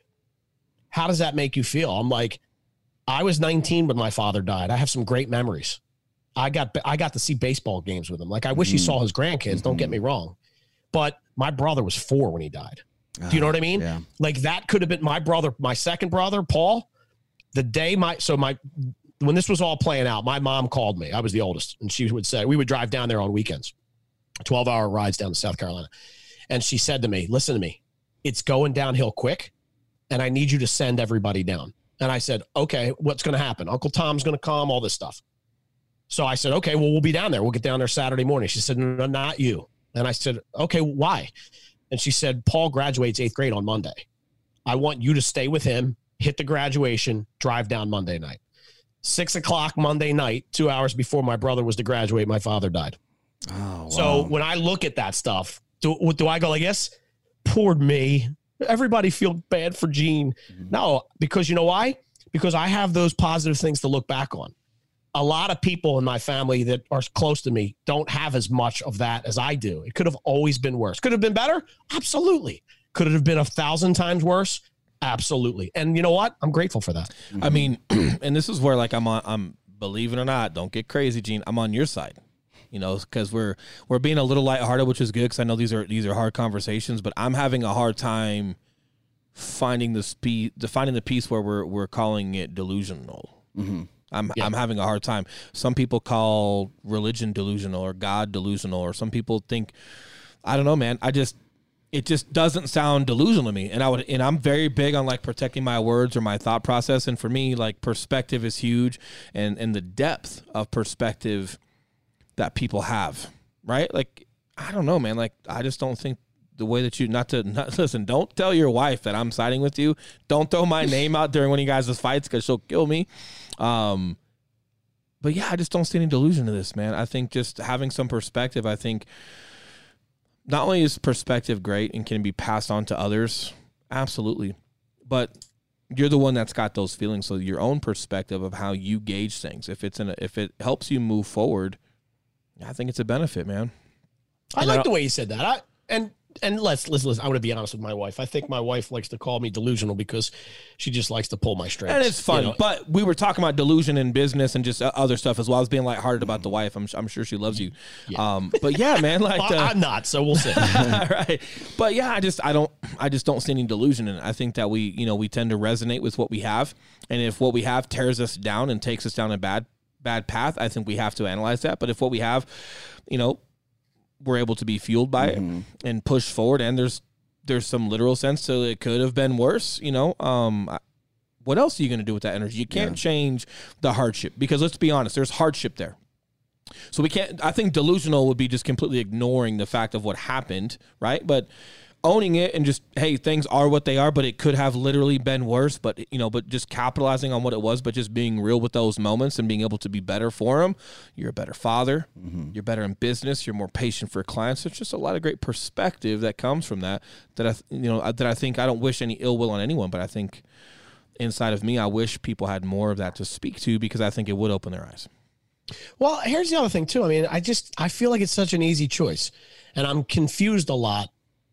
how does that make you feel? I'm like, I was nineteen when my father died. I have some great memories. I got, I got to see baseball games with him. Like, I wish mm-hmm. he saw his grandkids. Don't get me wrong, but my brother was four when he died. Do you know what I mean? Yeah. Like that could have been my brother, my second brother, Paul, the day my, so my, when this was all playing out, my mom called me. I was the oldest. And she would say, we would drive down there on weekends, twelve hour rides down to South Carolina. And she said to me, listen to me, it's going downhill quick. And I need you to send everybody down. And I said, okay, what's going to happen? Uncle Tom's going to come, all this stuff. So I said, okay, well, we'll be down there. We'll get down there Saturday morning. She said, no, not you. And I said, okay, why? And she said, Paul graduates eighth grade on Monday. I want you to stay with him, hit the graduation, drive down Monday night. Six o'clock Monday night, two hours before my brother was to graduate, my father died. Oh, wow. So when I look at that stuff, do, do I go like this? Poor me. Everybody feel bad for Gene. Mm-hmm. No, because you know why? Because I have those positive things to look back on. A lot of people in my family that are close to me don't have as much of that as I do. It could have always been worse. Could have been better? Absolutely. Could it have been a thousand times worse? Absolutely. And you know what? I'm grateful for that. I mean, and this is where like I'm on, I'm believe it or not, don't get crazy, Gene. I'm on your side, you know, because we're we're being a little lighthearted, which is good because I know these are these are hard conversations, but I'm having a hard time finding the speed, finding the piece where we're we're calling it delusional. Mm-hmm. I'm Yeah. I'm having a hard time. Some people call religion delusional or God delusional, or some people think, I don't know, man. I just it just doesn't sound delusional to me. And I would and I'm very big on like protecting my words or my thought process. And for me, like perspective is huge, and and the depth of perspective that people have, right? Like I don't know, man. Like I just don't think the way that you not to not listen. Don't tell your wife that I'm siding with you. Don't throw my name out during one of you guys' fights because she'll kill me. Um, but yeah, I just don't see any delusion to this, man. I think just having some perspective, I think not only is perspective great and can be passed on to others, absolutely, but you're the one that's got those feelings. So your own perspective of how you gauge things, if it's in a, if it helps you move forward, I think it's a benefit, man. I And like I the way you said that. I, and and let's listen, listen. I'm going to be honest with my wife. I think my wife likes to call me delusional because she just likes to pull my strings. And it's fun, you know? but we were talking about delusion in business and just other stuff as well. I was being lighthearted about the wife. I'm, I'm sure she loves you. Yeah. Um, but yeah, man, like Well, uh, I'm not, so we'll see. right. But yeah, I just I don't I just don't see any delusion in it. I think that we you know we tend to resonate with what we have, and if what we have tears us down and takes us down a bad bad path, I think we have to analyze that. But if what we have, you know, we're able to be fueled by mm-hmm. it and push forward, and there's there's some literal sense so it could have been worse, you know. Um, what else are you going to do with that energy? You can't yeah. change the hardship, because let's be honest, there's hardship there. So we can't. I think delusional would be just completely ignoring the fact of what happened, right? But owning it and just, hey, things are what they are, but it could have literally been worse. But you know, but just capitalizing on what it was, but just being real with those moments and being able to be better for them. You're a better father. Mm-hmm. You're better in business. You're more patient for clients. There's just a lot of great perspective that comes from that. That I, you know, that I think I don't wish any ill will on anyone, but I think inside of me, I wish people had more of that to speak to, because I think it would open their eyes. Well, here's the other thing too. I mean, I just I feel like it's such an easy choice, and I'm confused a lot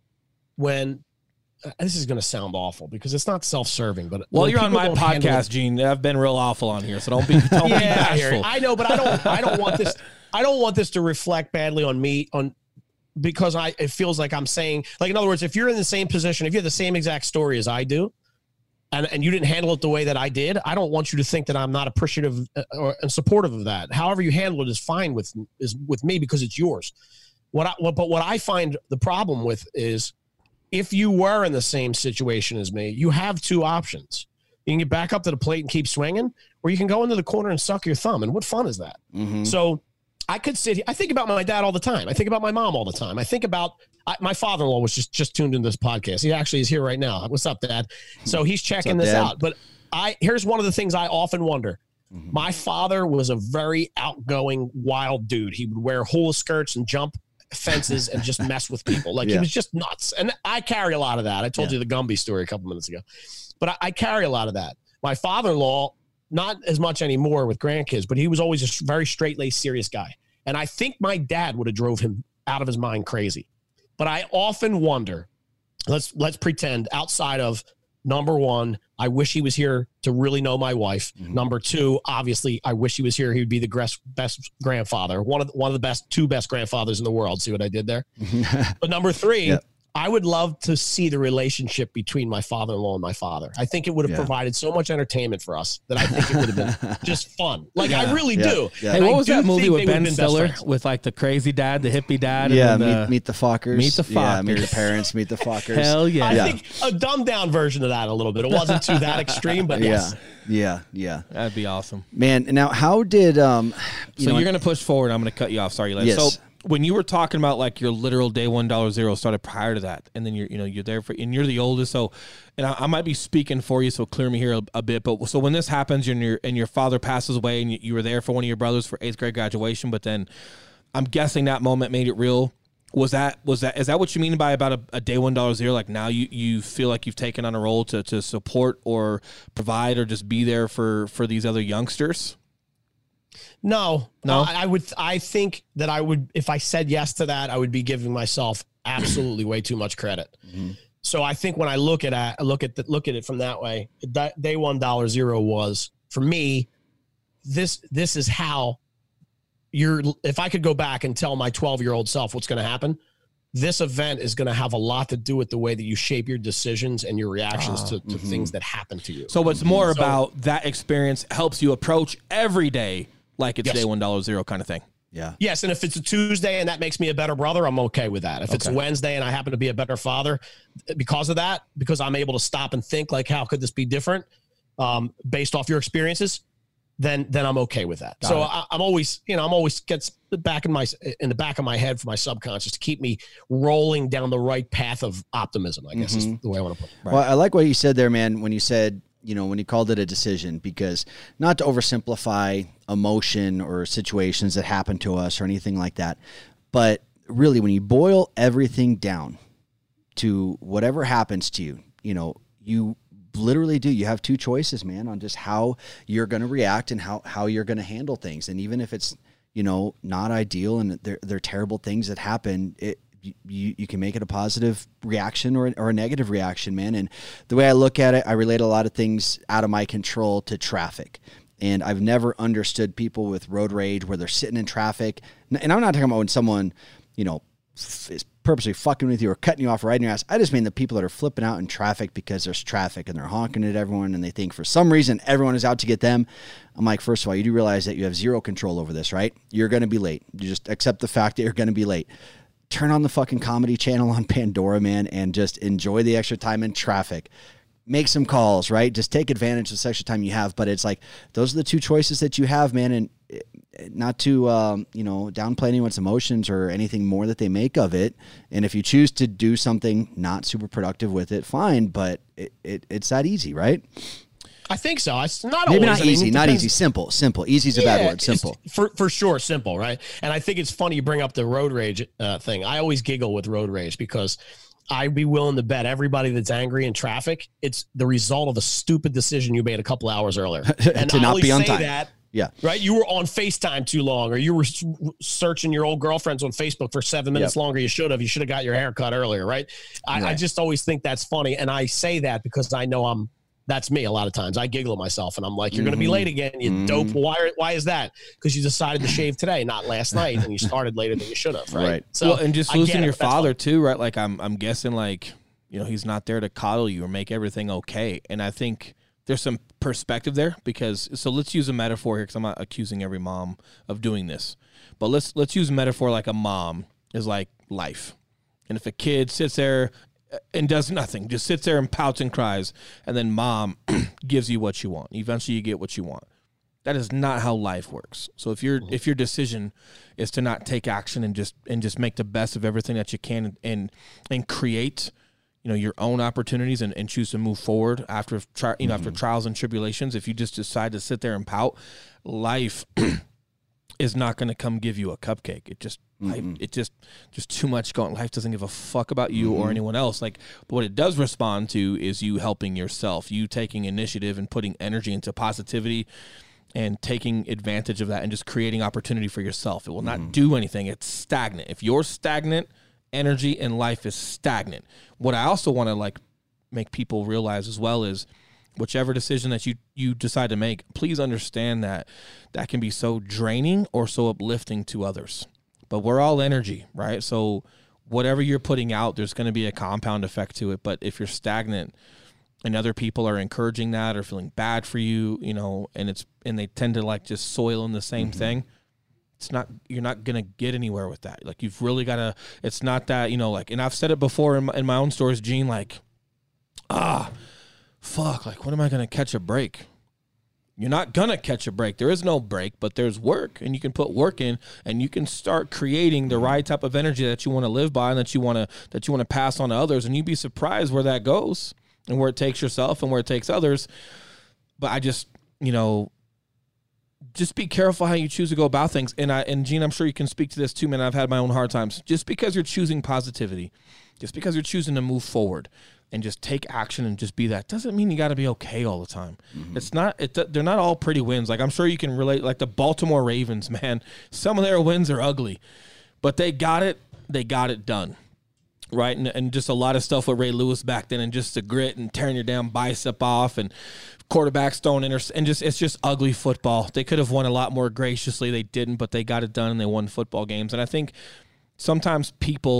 when uh, this is going to sound awful because it's not self-serving. But well, you're on my podcast, Gene. I've been real awful on here, so don't be don't yeah, be bashful. I, I know, but I don't I don't want this I don't want this to reflect badly on me on because I it feels like I'm saying, like, in other words, if you're in the same position, if you have the same exact story as I do, and, and you didn't handle it the way that I did, I don't want you to think that I'm not appreciative or and supportive of that. However you handle it is fine with is with me because it's yours. What I, what, but what I find the problem with is, if you were in the same situation as me, you have two options. You can get back up to the plate and keep swinging, or you can go into the corner and suck your thumb. And what fun is that? Mm-hmm. So I could sit here. I think about my dad all the time. I think about my mom all the time. I think about I, my father-in-law was just, just tuned into this podcast. He actually is here right now. What's up, Dad? So he's checking up, this Dad? out. But I here's one of the things I often wonder. Mm-hmm. My father was a very outgoing, wild dude. He would wear hula skirts and jump fences and just mess with people. Like yeah. he was just nuts. And I carry a lot of that. I told yeah. you the Gumby story a couple minutes ago, but I, I carry a lot of that. My father-in-law, not as much anymore with grandkids, but he was always a very straight-laced, serious guy. And I think my dad would have drove him out of his mind crazy. But I often wonder, let's, let's pretend outside of number one, I wish he was here to really know my wife. Mm-hmm. Number two, obviously, I wish he was here. He would be the best grandfather, one of the, one of the best, two best grandfathers in the world. See what I did there? But number three, yep. I would love to see the relationship between my father-in-law and my father. I think it would have yeah. provided so much entertainment for us that I think it would have been just fun. Like yeah. I really yeah. do. Yeah. Hey, what was that movie with Ben Stiller with like the crazy dad, the hippie dad? Yeah, and meet, the, meet the Fockers. Meet the Fockers. Yeah, meet the parents, meet the Fockers. Hell yeah. I yeah. think a dumbed down version of that a little bit. It wasn't too that extreme, but yes. Yeah, yeah. That'd be awesome. Man, now how did... um? You so know, you're going to push forward. I'm going to cut you off. Sorry, Les. Yes. So when you were talking about like your literal day one dollar zero started prior to that, and then you're you know you're there for and you're the oldest, so and I, I might be speaking for you, so clear me here a, a bit. But so when this happens, and your and your father passes away, and you, you were there for one of your brothers for eighth grade graduation, but then I'm guessing that moment made it real. Was that was that is that what you mean by about a, a day one dollar zero? Like now you, you feel like you've taken on a role to to support or provide or just be there for for these other youngsters? No, no, I, I would. I think that I would, if I said yes to that, I would be giving myself absolutely way too much credit. Mm-hmm. So I think when I look at it, look at the, look at it from that way, that day one dollar zero was for me. This this is how you're. If I could go back and tell my twelve year old self what's going to happen, this event is going to have a lot to do with the way that you shape your decisions and your reactions uh, to, to mm-hmm. things that happen to you. So it's more so, about that experience helps you approach every day like it's yes. day one dollar zero kind of thing. Yeah. Yes, and if it's a Tuesday and that makes me a better brother, I'm okay with that. If okay. it's Wednesday and I happen to be a better father because of that, because I'm able to stop and think like, how could this be different um, based off your experiences, then then I'm okay with that. Got so I, I'm always, you know, I'm always gets back in my in the back of my head for my subconscious to keep me rolling down the right path of optimism, I guess mm-hmm. is the way I want to put it. Right. Well, I like what you said there, man, when you said, you know, when you called it a decision, because not to oversimplify emotion or situations that happen to us or anything like that, but really when you boil everything down to whatever happens to you, you know, you literally do. You have two choices, man, on just how you're going to react and how, how you're going to handle things. And even if it's, you know, not ideal and they're, they're terrible things that happen, it, You, you can make it a positive reaction or, or a negative reaction, man. And the way I look at it, I relate a lot of things out of my control to traffic. And I've never understood people with road rage where they're sitting in traffic. And I'm not talking about when someone, you know, f- is purposely fucking with you or cutting you off, riding your ass. I just mean the people that are flipping out in traffic because there's traffic and they're honking at everyone and they think for some reason everyone is out to get them. I'm like, first of all, you do realize that you have zero control over this, right? You're going to be late. You just accept the fact that you're going to be late. Turn on the fucking comedy channel on Pandora, man, and just enjoy the extra time in traffic. Make some calls, right? Just take advantage of the extra time you have. But it's like, those are the two choices that you have, man. And not to, um, you know, downplay anyone's emotions or anything more that they make of it. And if you choose to do something not super productive with it, fine. But it, it it's that easy, right? I think so. It's not maybe always, not easy, I mean, not easy. Simple, simple. Easy is a yeah, bad word. Simple for for sure. Simple, right? And I think it's funny you bring up the road rage uh, thing. I always giggle with road rage because I'd be willing to bet everybody that's angry in traffic, it's the result of a stupid decision you made a couple hours earlier. And to I not always be on say time. That, yeah. Right. You were on FaceTime too long, or you were searching your old girlfriends on Facebook for seven minutes yep. longer. You should have. You should have got your hair cut earlier. Right? I, right. I just always think that's funny, and I say that because I know I'm. That's me a lot of times. I giggle at myself and I'm like, you're mm-hmm. going to be late again. You mm-hmm. dope. Why, why is that? Because you decided to shave today, not last night. And you started later than you should have. Right. right. So, well, and just losing your father too, right? Like I'm, I'm guessing like, you know, he's not there to coddle you or make everything okay. And I think there's some perspective there because, so let's use a metaphor here. Cause I'm not accusing every mom of doing this, but let's, let's use a metaphor like a mom is like life. And if a kid sits there and does nothing, just sits there and pouts and cries, and then mom gives you what you want. Eventually you get what you want. That is not how life works. So if your mm-hmm. if your decision is to not take action and just and just make the best of everything that you can and and create, you know, your own opportunities and, and choose to move forward after tri- you know mm-hmm. after trials and tribulations, if you just decide to sit there and pout, life is not going to come give you a cupcake. It just mm-hmm. life, it just just too much going. Life doesn't give a fuck about you mm-hmm. or anyone else. Like, but what it does respond to is you helping yourself, you taking initiative and putting energy into positivity and taking advantage of that and just creating opportunity for yourself. It will not mm-hmm. do anything. It's stagnant. If you're stagnant, energy in life is stagnant. What I also want to like make people realize as well is whichever decision that you, you decide to make, please understand that that can be so draining or so uplifting to others. But we're all energy, right? So whatever you're putting out, there's going to be a compound effect to it. But if you're stagnant and other people are encouraging that or feeling bad for you, you know, and it's and they tend to like just soil in the same mm-hmm. thing, it's not, you're not going to get anywhere with that. Like you've really got to, it's not that, you know, like, and I've said it before in my, in my own stories, Gene, like, ah, fuck, like, when am I going to catch a break? You're not going to catch a break. There is no break, but there's work, and you can put work in, and you can start creating the right type of energy that you want to live by and that you want to, that you want to pass on to others. And you'd be surprised where that goes and where it takes yourself and where it takes others. But I just, you know, just be careful how you choose to go about things. And I, and Gene, I'm sure you can speak to this too, man. I've had my own hard times. Just because you're choosing positivity, just because you're choosing to move forward and just take action and just be that, doesn't mean you got to be okay all the time. Mm-hmm. It's not, it, they're not all pretty wins. Like I'm sure you can relate, like the Baltimore Ravens, man, some of their wins are ugly, but they got it. They got it done. Right. And, and just a lot of stuff with Ray Lewis back then and just the grit and tearing your damn bicep off and quarterbacks throwing inter and just, it's just ugly football. They could have won a lot more graciously. They didn't, but they got it done and they won football games. And I think sometimes people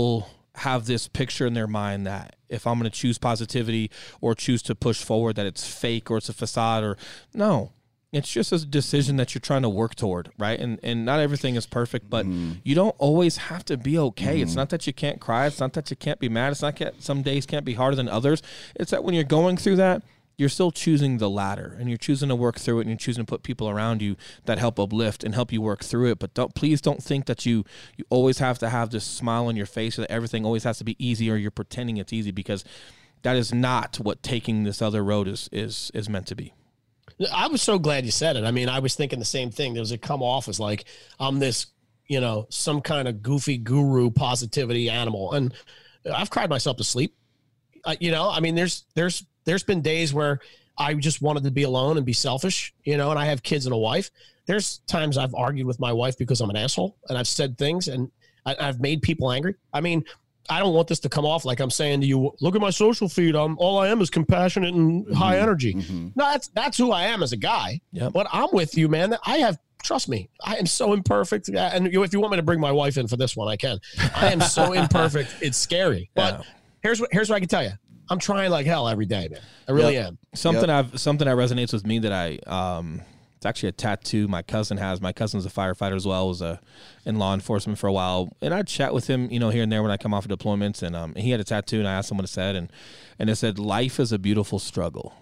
have this picture in their mind that if I'm going to choose positivity or choose to push forward, that it's fake or it's a facade or no, it's just a decision that you're trying to work toward. Right. And, and not everything is perfect, but mm-hmm. you don't always have to be okay. Mm-hmm. It's not that you can't cry. It's not that you can't be mad. It's not that some days can't be harder than others. It's that when you're going through that, you're still choosing the latter and you're choosing to work through it and you're choosing to put people around you that help uplift and help you work through it. But don't, please don't think that you, you always have to have this smile on your face or that everything always has to be easy or you're pretending it's easy, because that is not what taking this other road is, is, is meant to be. I was so glad you said it. I mean, I was thinking the same thing. There was a come off as like, I'm this, you know, some kind of goofy guru positivity animal. And I've cried myself to sleep. Uh, you know, I mean, there's, there's, There's been days where I just wanted to be alone and be selfish, you know, and I have kids and a wife. There's times I've argued with my wife because I'm an asshole and I've said things and I, I've made people angry. I mean, I don't want this to come off like I'm saying to you, look at my social feed. I'm all I am is compassionate and mm-hmm. high energy. Mm-hmm. No, that's, that's who I am as a guy, yep. But I'm with you, man. I have, trust me, I am so imperfect. And if you want me to bring my wife in for this one, I can. I am so imperfect. It's scary, but yeah. here's what, here's what I can tell you. I'm trying like hell every day, man. I really yep. am. Something yep. I've something that resonates with me that I um it's actually a tattoo my cousin has. My cousin's a firefighter as well, was a in law enforcement for a while. And I chat with him, you know, here and there when I come off of deployments, and um he had a tattoo and I asked him what it said, and and it said, life is a beautiful struggle.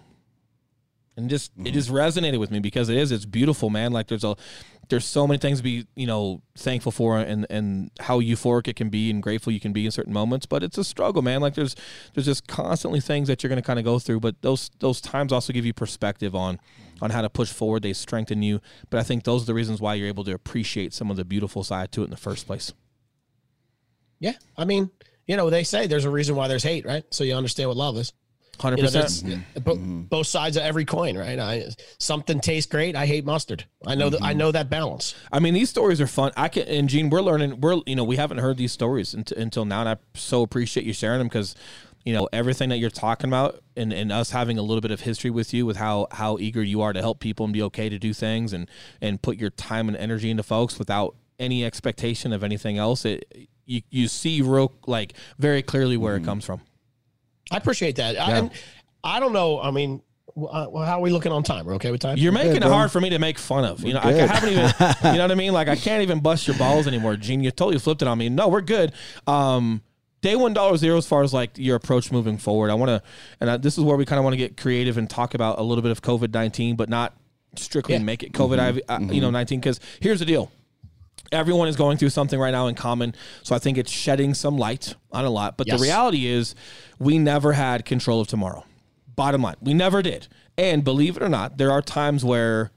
And just mm-hmm. it just resonated with me because it is, it's beautiful, man. Like there's a there's so many things to be, you know, thankful for and and how euphoric it can be and grateful you can be in certain moments, but it's a struggle, man. Like there's there's just constantly things that you're going to kind of go through, but those those times also give you perspective on on how to push forward. They strengthen you, but I think those are the reasons why you're able to appreciate some of the beautiful side to it in the first place. Yeah, I mean, you know, they say there's a reason why there's hate, right? So you understand what love is. one hundred percent. You know, bo- mm-hmm. both sides of every coin, right? I, something tastes great. I hate mustard. I know mm-hmm. that. I know that balance. I mean, these stories are fun. I can, and Gene, we're learning. We're, you know, we haven't heard these stories until, until now, and I so appreciate you sharing them because, you know, everything that you're talking about, and, and us having a little bit of history with you, with how how eager you are to help people and be okay to do things, and and put your time and energy into folks without any expectation of anything else. It you you see real like very clearly where mm-hmm. it comes from. I appreciate that. Yeah. I, and, I don't know. I mean, uh, how are we looking on time? We're okay with time? You're making good, it hard for me to make fun of. You know, I, I haven't even, you know what I mean? Like, I can't even bust your balls anymore, Gene. You totally flipped it on me. No, we're good. Um, day one, dollar zero, as far as like your approach moving forward. I want to, and I, this is where we kind of want to get creative and talk about a little bit of COVID nineteen, but not strictly yeah. make it COVID, mm-hmm. uh, mm-hmm. you know, nineteen. Because here's the deal. Everyone is going through something right now in common, so I think it's shedding some light on a lot. But yes. the reality is we never had control of tomorrow. Bottom line, we never did. And believe it or not, there are times where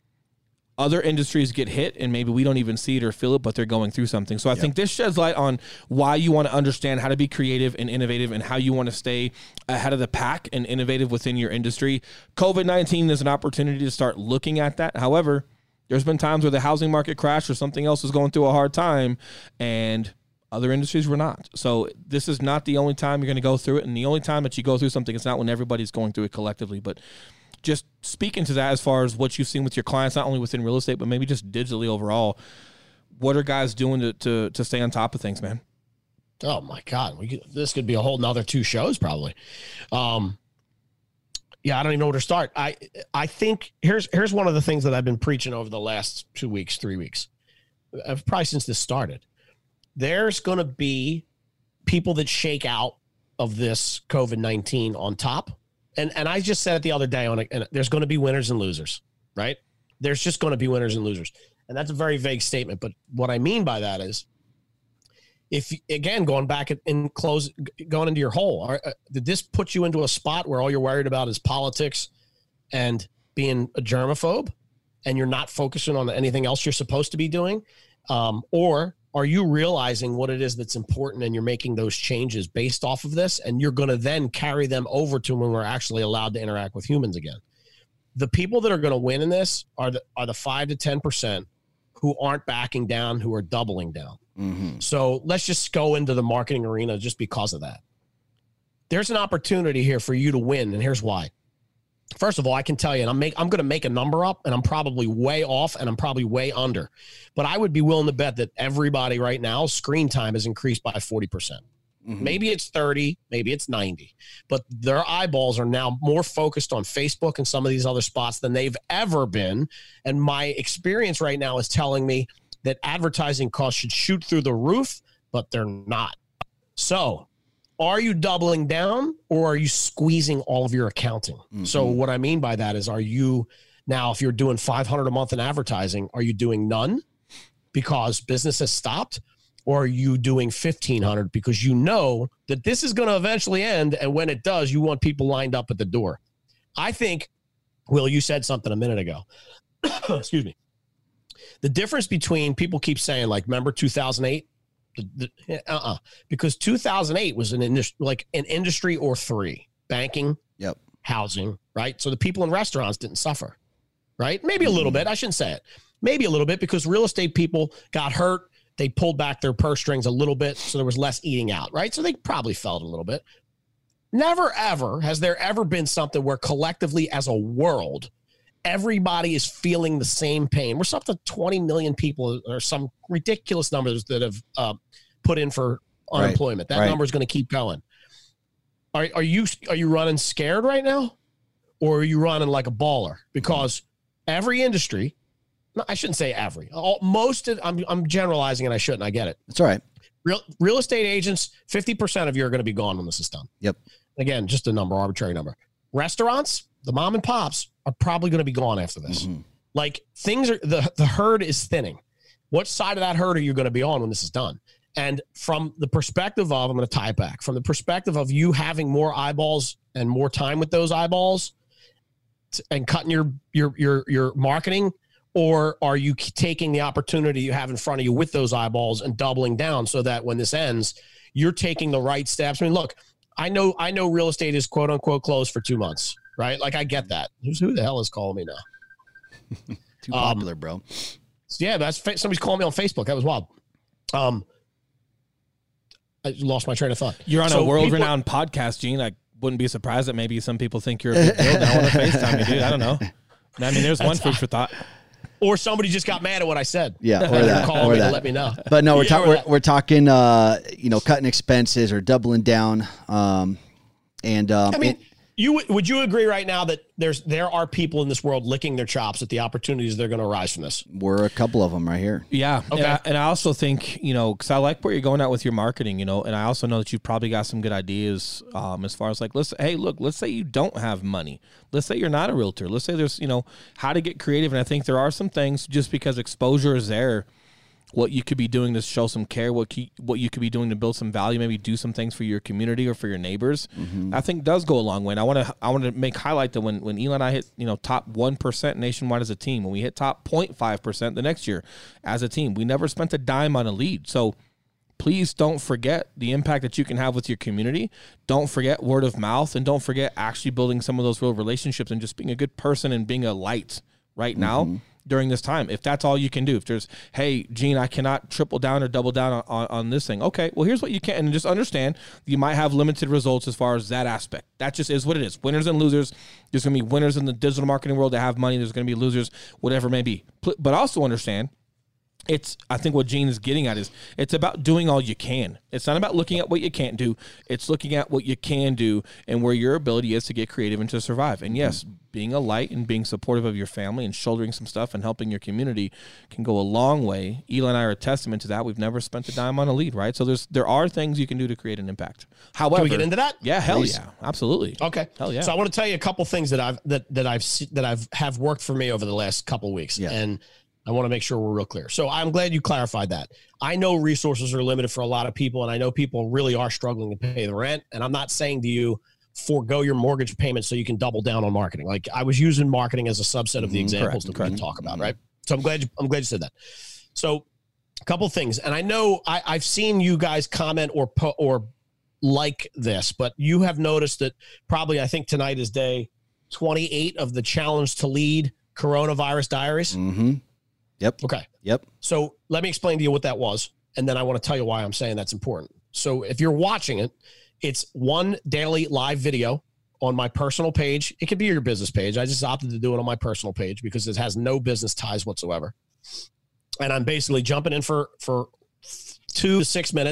other industries get hit and maybe we don't even see it or feel it, but they're going through something. So I yep. think this sheds light on why you want to understand how to be creative and innovative and how you want to stay ahead of the pack and innovative within your industry. COVID nineteen is an opportunity to start looking at that. However, there's been times where the housing market crashed or something else was going through a hard time and other industries were not. So this is not the only time you're going to go through it. And the only time that you go through something, it's not when everybody's going through it collectively. But just speaking to that as far as what you've seen with your clients, not only within real estate, but maybe just digitally overall, what are guys doing to to, to stay on top of things, man? Oh, my God. We could, this could be a whole nother two shows probably. Um, yeah, I don't even know where to start. I I think here's here's one of the things that I've been preaching over the last two weeks, three weeks, uh, probably since this started. There's going to be people that shake out of this COVID nineteen on top. And and I just said it the other day on it, and there's going to be winners and losers, right? There's just going to be winners and losers. And that's a very vague statement. But what I mean by that is, if, again, going back and close, going into your hole, are, uh, did this put you into a spot where all you're worried about is politics and being a germaphobe and you're not focusing on anything else you're supposed to be doing? Um, or are you realizing what it is that's important and you're making those changes based off of this, and you're going to then carry them over to when we're actually allowed to interact with humans again? The people that are going to win in this are the are the five to ten percent who aren't backing down, who are doubling down. Mm-hmm. So let's just go into the marketing arena just because of that. There's an opportunity here for you to win, and here's why. First of all, I can tell you, and I'm make I'm going to make a number up, and I'm probably way off, and I'm probably way under. But I would be willing to bet that everybody right now, screen time has increased by forty percent. Mm-hmm. Maybe it's thirty, maybe it's ninety, but their eyeballs are now more focused on Facebook and some of these other spots than they've ever been. And my experience right now is telling me that advertising costs should shoot through the roof, but they're not. So are you doubling down or are you squeezing all of your accounting? Mm-hmm. So what I mean by that is, are you now, if you're doing five hundred a month in advertising, are you doing none because business has stopped? Or are you doing fifteen hundred because you know that this is going to eventually end, and when it does, you want people lined up at the door? I think, Will, you said something a minute ago. Excuse me. The difference between, people keep saying, like, remember two thousand eight? The, the, uh-uh. Because two thousand eight was an industry, like an industry or three: banking, yep, housing, right? So the people in restaurants didn't suffer, right? Maybe a little bit. I shouldn't say it. Maybe a little bit, because real estate people got hurt. They pulled back their purse strings a little bit, so there was less eating out, right? So they probably felt a little bit. Never, ever has there ever been something where collectively as a world, everybody is feeling the same pain. We're up to twenty million people or some ridiculous numbers that have uh, put in for unemployment. Right. That right. number is going to keep going. Are, are you are you running scared right now, or are you running like a baller? Because every industry, no, I shouldn't say every, all, most of, I'm, I'm generalizing and I shouldn't, I get it. That's all right. Real real estate agents, fifty percent of you are going to be gone when this is done. Yep. Again, just a number, arbitrary number. Restaurants, the mom and pops are probably going to be gone after this. Mm-hmm. Like, things are, the, the herd is thinning. What side of that herd are you going to be on when this is done? And from the perspective of, I'm going to tie it back, from the perspective of you having more eyeballs and more time with those eyeballs t- and cutting your, your, your, your marketing, or are you taking the opportunity you have in front of you with those eyeballs and doubling down so that when this ends, you're taking the right steps? I mean, look, I know, I know real estate is quote unquote closed for two months, right? Like, I get that. Who's, who the hell is calling me now? Too popular, um, bro. Yeah, that's somebody's calling me on Facebook. That was wild. Um, I lost my train of thought. You're on so a world-renowned people, podcast, Gene. I wouldn't be surprised that maybe some people think you're a big deal now on the FaceTime you, dude. I don't know. I mean, there's one food for thought. Or somebody just got mad at what I said. Yeah, or that. Call or me that. To let me know. But no, we're, yeah, ta- we're, we're talking, uh, you know, cutting expenses or doubling down. Um, and um, I mean, it, you would you agree right now that there's there are people in this world licking their chops at the opportunities that are going to arise from this? We're a couple of them right here. Yeah. Okay. And I, and I also think, you know, because I like where you're going out with your marketing, you know, and I also know that you've probably got some good ideas um, as far as like, let's, hey, look, let's say you don't have money. Let's say you're not a realtor. Let's say there's, you know, how to get creative. And I think there are some things, just because exposure is there, what you could be doing to show some care, what you, what you could be doing to build some value, maybe do some things for your community or for your neighbors, mm-hmm. I think does go a long way. And I want to I want to make highlight that when, when Eli and I hit, you know, top one percent nationwide as a team, when we hit top zero point five percent the next year as a team, we never spent a dime on a lead. So please don't forget the impact that you can have with your community. Don't forget word of mouth, and don't forget actually building some of those real relationships and just being a good person and being a light right now. Mm-hmm. During this time, if that's all you can do. If there's, hey, Gene, I cannot triple down or double down on, on, on this thing. Okay, well, here's what you can, and just understand you might have limited results as far as that aspect. That just is what it is. Winners and losers. There's going to be winners in the digital marketing world that have money. There's going to be losers, whatever it may be. But also understand, it's, I think what Gene is getting at is it's about doing all you can. It's not about looking at what you can't do. It's looking at what you can do and where your ability is to get creative and to survive. And yes, being a light and being supportive of your family and shouldering some stuff and helping your community can go a long way. Eli and I are a testament to that. We've never spent a dime on a lead, right? So there's there are things you can do to create an impact. However, can we get into that? Yeah, hell Please. yeah, absolutely. Okay, hell yeah. So I want to tell you a couple things that I've that that I've that I've have worked for me over the last couple of weeks, yeah. and I want to make sure we're real clear. So I'm glad you clarified that. I know resources are limited for a lot of people, and I know people really are struggling to pay the rent. And I'm not saying to you, forego your mortgage payment so you can double down on marketing. Like, I was using marketing as a subset of the examples mm-hmm. that we can talk about, right? So I'm glad you, I'm glad you said that. So a couple things, and I know I, I've seen you guys comment or po- or like this, but you have noticed that probably I think tonight is day twenty-eight of the Challenge to Lead Coronavirus Diaries. Mm-hmm. Yep. Okay. Yep. So let me explain to you what that was, and then I want to tell you why I'm saying that's important. So if you're watching it, it's one daily live video on my personal page. It could be your business page. I just opted to do it on my personal page because it has no business ties whatsoever. And I'm basically jumping in for, for two to six minutes,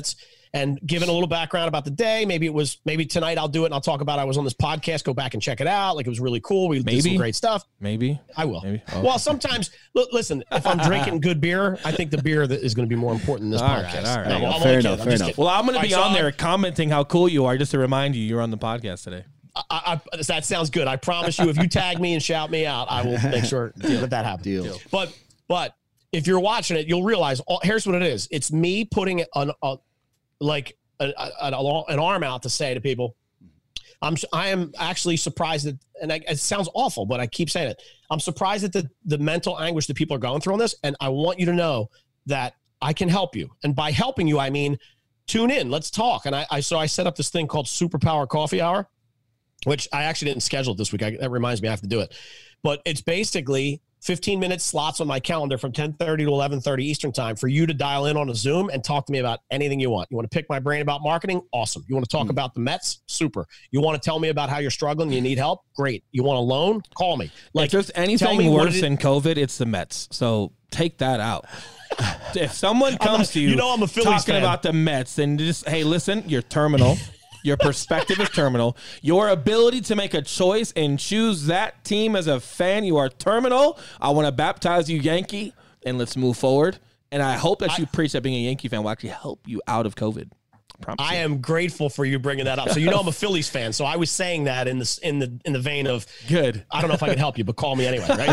and giving a little background about the day. Maybe it was, maybe tonight I'll do it and I'll talk about I was on this podcast. Go back and check it out. Like, it was really cool. We maybe. did some great stuff. Maybe. I will. Maybe. Oh. Well, sometimes, look, listen, if I'm drinking good beer, I think the beer that is going to be more important than this all podcast. Right, all right. No, Fair I'm fair only enough. kidding. Fair I'm enough. Well, I'm going to be All right, on so there I- commenting how cool you are just to remind you you're on the podcast today. I, I, that sounds good. I promise you, if you tag me and shout me out, I will make sure that that happens. Deal. But, but if you're watching it, you'll realize, oh, here's what it is. It's me putting an, a, like a, a, a, an arm out to say to people, I'm, I am actually surprised that, and I, it sounds awful, but I keep saying it. I'm surprised at the, the mental anguish that people are going through on this. And I want you to know that I can help you. And by helping you, I mean, tune in, let's talk. And I, I so I set up this thing called Superpower Coffee Hour, which I actually didn't schedule this week. I, that reminds me I have to do it. But it's basically fifteen minute slots on my calendar from ten thirty to eleven thirty Eastern time for you to dial in on a Zoom and talk to me about anything you want. You want to pick my brain about marketing? Awesome. You want to talk mm. about the Mets? Super. You want to tell me about how you're struggling? You need help? Great. You want a loan? Call me. Like, if there's anything worse than COVID, it's the Mets. So take that out. If someone comes a, to you, you know I'm a Phillies talking fan. about the Mets, then just, hey, listen, you're terminal. Your perspective is terminal. Your ability to make a choice and choose that team as a fan, you are terminal. I want to baptize you Yankee, and let's move forward. And I hope that you I, preach that being a Yankee fan will actually help you out of COVID. I, I am grateful for you bringing that up. So you know I'm a Phillies fan, so I was saying that in the in the in the vein of good. I don't know if I can help you, but call me anyway. Right?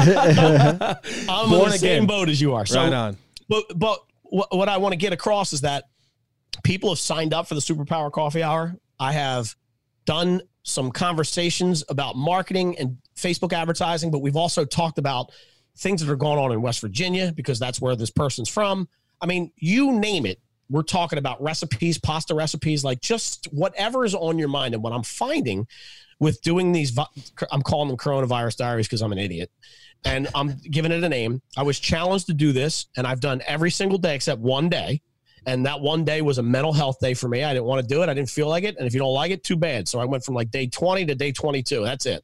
I'm Born in the again. same boat as you are. So, right on. But but what, what I want to get across is that people have signed up for the Superpower Coffee Hour. I have done some conversations about marketing and Facebook advertising, but we've also talked about things that are going on in West Virginia because that's where this person's from. I mean, you name it. We're talking about recipes, pasta recipes, like just whatever is on your mind. And what I'm finding with doing these, I'm calling them coronavirus diaries because I'm an idiot. And I'm giving it a name. I was challenged to do this, and I've done every single day except one day. And that one day was a mental health day for me. I didn't want to do it. I didn't feel like it. And if you don't like it, too bad. So I went from like day twenty to day twenty-two. That's it.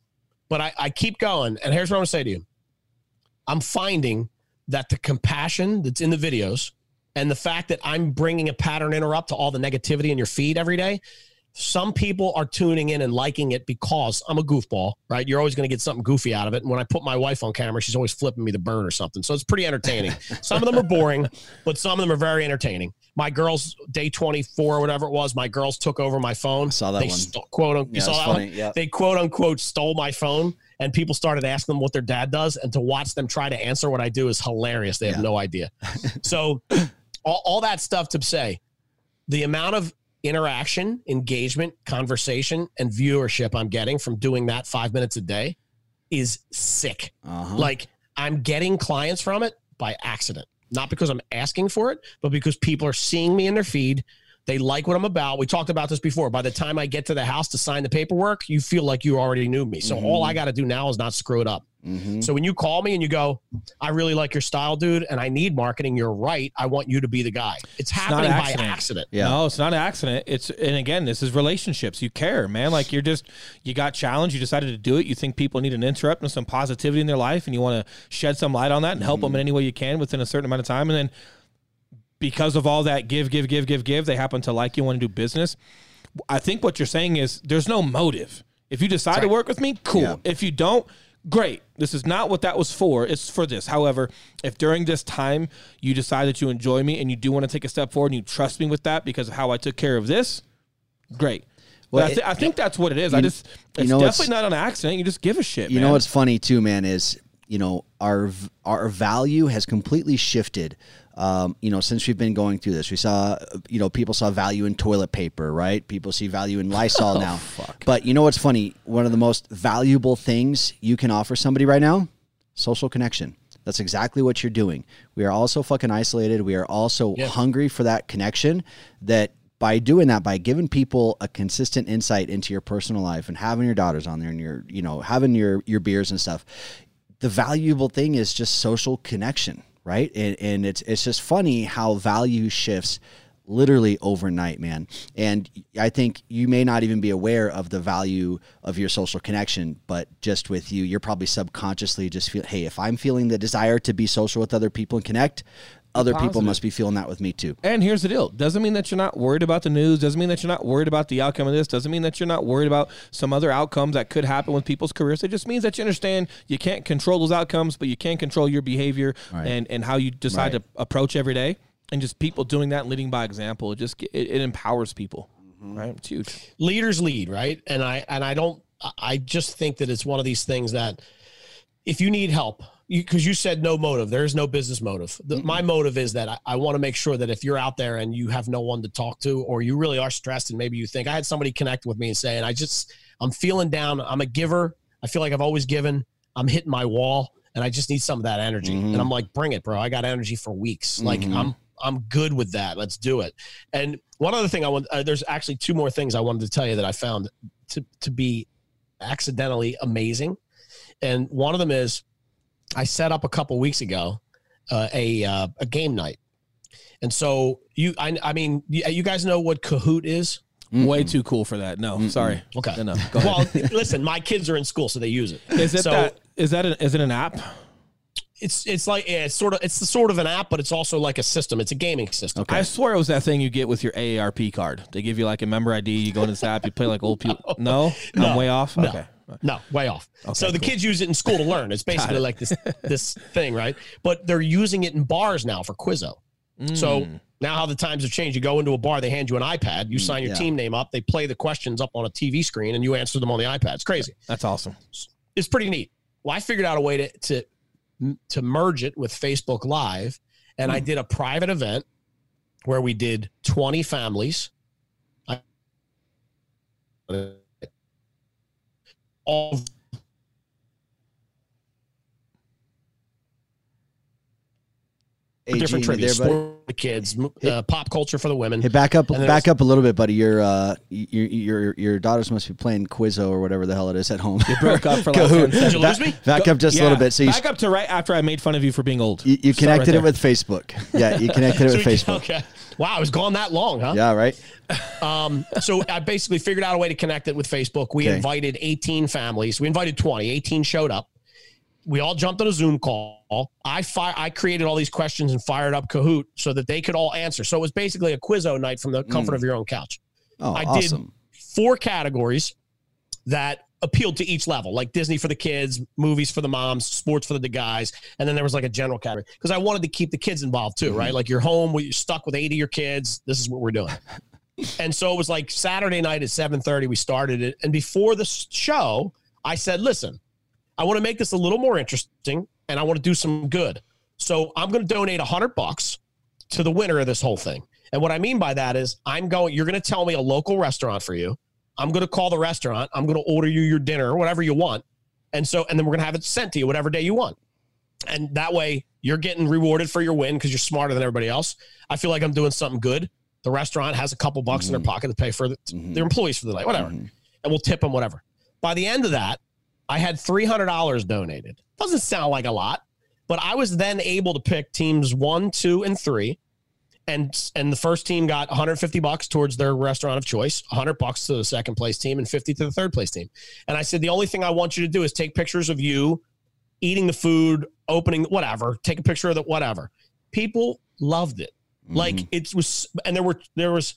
But I, I keep going. And here's what I'm going to say to you. I'm finding that the compassion that's in the videos and the fact that I'm bringing a pattern interrupt to all the negativity in your feed every day, some people are tuning in and liking it because I'm a goofball, right? You're always going to get something goofy out of it. And when I put my wife on camera, she's always flipping me the bird or something. So it's pretty entertaining. Some of them are boring, but some of them are very entertaining. My girls, day twenty-four or whatever it was, my girls took over my phone. I saw that they one. St- quote, unquote, yeah, you saw that funny. one? Yep. They quote unquote stole my phone, and people started asking them what their dad does. And to watch them try to answer what I do is hilarious. They have yeah. no idea. So all, all that stuff to say, the amount of interaction, engagement, conversation, and viewership I'm getting from doing that five minutes a day is sick. Uh-huh. Like, I'm getting clients from it by accident, not because I'm asking for it, but because people are seeing me in their feed. They like what I'm about. We talked about this before. By the time I get to the house to sign the paperwork, you feel like you already knew me. So mm-hmm. all I got to do now is not screw it up. Mm-hmm. So when you call me and you go, I really like your style, dude, and I need marketing, you're right. I want you to be the guy. It's happening it's by accident. Yeah. No, it's not an accident. It's, and again, this is relationships. You care, man. Like, you're just, you got challenged. You decided to do it. You think people need an interrupt and some positivity in their life, and you want to shed some light on that and help mm-hmm. them in any way you can within a certain amount of time. And then because of all that give, give, give, give, give, they happen to like you, want to do business. I think what you're saying is there's no motive. If you decide right. to work with me, cool. Yeah. If you don't, great. This is not what that was for. It's for this. However, if during this time you decide that you enjoy me and you do want to take a step forward and you trust me with that because of how I took care of this, great. Well, I, th- it, I think that's what it is. You, I just, it's you know, definitely not an accident. You just give a shit, You man. know what's funny too, man, is, you know, our our value has completely shifted. Um, you know, since we've been going through this, we saw, you know, people saw value in toilet paper, right? People see value in Lysol oh, now. Fuck. But you know what's funny? One of the most valuable things you can offer somebody right now, social connection. That's exactly what you're doing. We are all so fucking isolated. We are also yeah. hungry for that connection, that by doing that, by giving people a consistent insight into your personal life and having your daughters on there and your, you know, having your, your beers and stuff, the valuable thing is just social connection. Right. And, and it's it's just funny how value shifts literally overnight, man. And I think you may not even be aware of the value of your social connection, but just with you, you're probably subconsciously just feel, hey, if I'm feeling the desire to be social with other people and connect, other positive. people must be feeling that with me too. And here's the deal. Doesn't mean that you're not worried about the news. Doesn't mean that you're not worried about the outcome of this. Doesn't mean that you're not worried about some other outcomes that could happen with people's careers. It just means that you understand you can't control those outcomes, but you can control your behavior right. and, and how you decide right. to approach every day. And just people doing that, leading by example, it just it, it empowers people. Mm-hmm. Right? It's huge. Leaders lead, right? And I and I don't I just think that it's one of these things that if you need help, because you, you said no motive, there is no business motive. The, my motive is that I, I want to make sure that if you're out there and you have no one to talk to, or you really are stressed and maybe you think, I had somebody connect with me and say, and I just, I'm feeling down. I'm a giver. I feel like I've always given. I'm hitting my wall and I just need some of that energy. Mm-hmm. And I'm like, bring it, bro. I got energy for weeks. Mm-hmm. Like I'm, I'm good with that. Let's do it. And one other thing I want, uh, there's actually two more things I wanted to tell you that I found to, to be accidentally amazing. And one of them is I set up a couple weeks ago uh, a uh, a game night. And so you, I, I mean, you, you guys know what Kahoot is? Mm-mm. Way too cool for that. No, Mm-mm. sorry. Okay. No, no, go ahead. Well, listen, my kids are in school, so they use it. Is it so, that? Is that? A, is it an app? It's it's like yeah, it's sort of it's the sort of an app, but it's also like a system. It's a gaming system. Okay. I swear it was that thing you get with your A A R P card. They give you like a member I D. You go into this app. You play like old people. No, no, I'm way off. No. Okay. No, way off. Okay, so the cool. kids use it in school to learn. It's basically it. like this this thing, right? But they're using it in bars now for Quizzo. Mm. So now how the times have changed. You go into a bar, they hand you an iPad. You sign your yeah. team name up. They play the questions up on a T V screen, and you answer them on the iPad. It's crazy. That's awesome. It's pretty neat. Well, I figured out a way to to, to merge it with Facebook Live, and mm. I did a private event where we did twenty families. I, all Hey, different Gene, trivia, there, sport for the kids, uh, pop culture for the women. Hey, back up, back up a little bit, buddy. Your, uh, your, your, your daughters must be playing Quizzo or whatever the hell it is at home. You broke up for like ten Did you lose me? Back Go, up just yeah, a little bit. So you back up to right after I made fun of you for being old. You, you connected right it with Facebook. Yeah, you connected it so with we, Facebook. Okay. Wow, I was gone that long, huh? Yeah, right. Um, so I basically figured out a way to connect it with Facebook. We okay. invited eighteen families. We invited twenty. eighteen showed up. We all jumped on a Zoom call. I fire, I created all these questions and fired up Kahoot so that they could all answer. So it was basically a Quizzo night from the comfort mm. of your own couch. Oh, I awesome. did four categories that appealed to each level, like Disney for the kids, movies for the moms, sports for the guys. And then there was like a general category because I wanted to keep the kids involved too, mm-hmm. right? Like you're home, you're stuck with eight of your kids. This is what we're doing. And so it was like Saturday night at seven thirty, we started it. And before the show, I said, listen, I want to make this a little more interesting and I want to do some good. So I'm going to donate a hundred bucks to the winner of this whole thing. And what I mean by that is I'm going, you're going to tell me a local restaurant for you. I'm going to call the restaurant. I'm going to order you your dinner or whatever you want. And so, and then we're going to have it sent to you whatever day you want. And that way you're getting rewarded for your win because you're smarter than everybody else. I feel like I'm doing something good. The restaurant has a couple bucks mm-hmm. in their pocket to pay for the, mm-hmm. their employees for the night, whatever. Mm-hmm. And we'll tip them, whatever. By the end of that, I had three hundred dollars donated. Doesn't sound like a lot, but I was then able to pick teams one, two, and three. And, and the first team got one hundred fifty bucks towards their restaurant of choice, one hundred bucks to the second place team, and fifty to the third place team. And I said, the only thing I want you to do is take pictures of you eating the food, opening, whatever, take a picture of the whatever. People loved it. Mm-hmm. Like it was, and there were, there was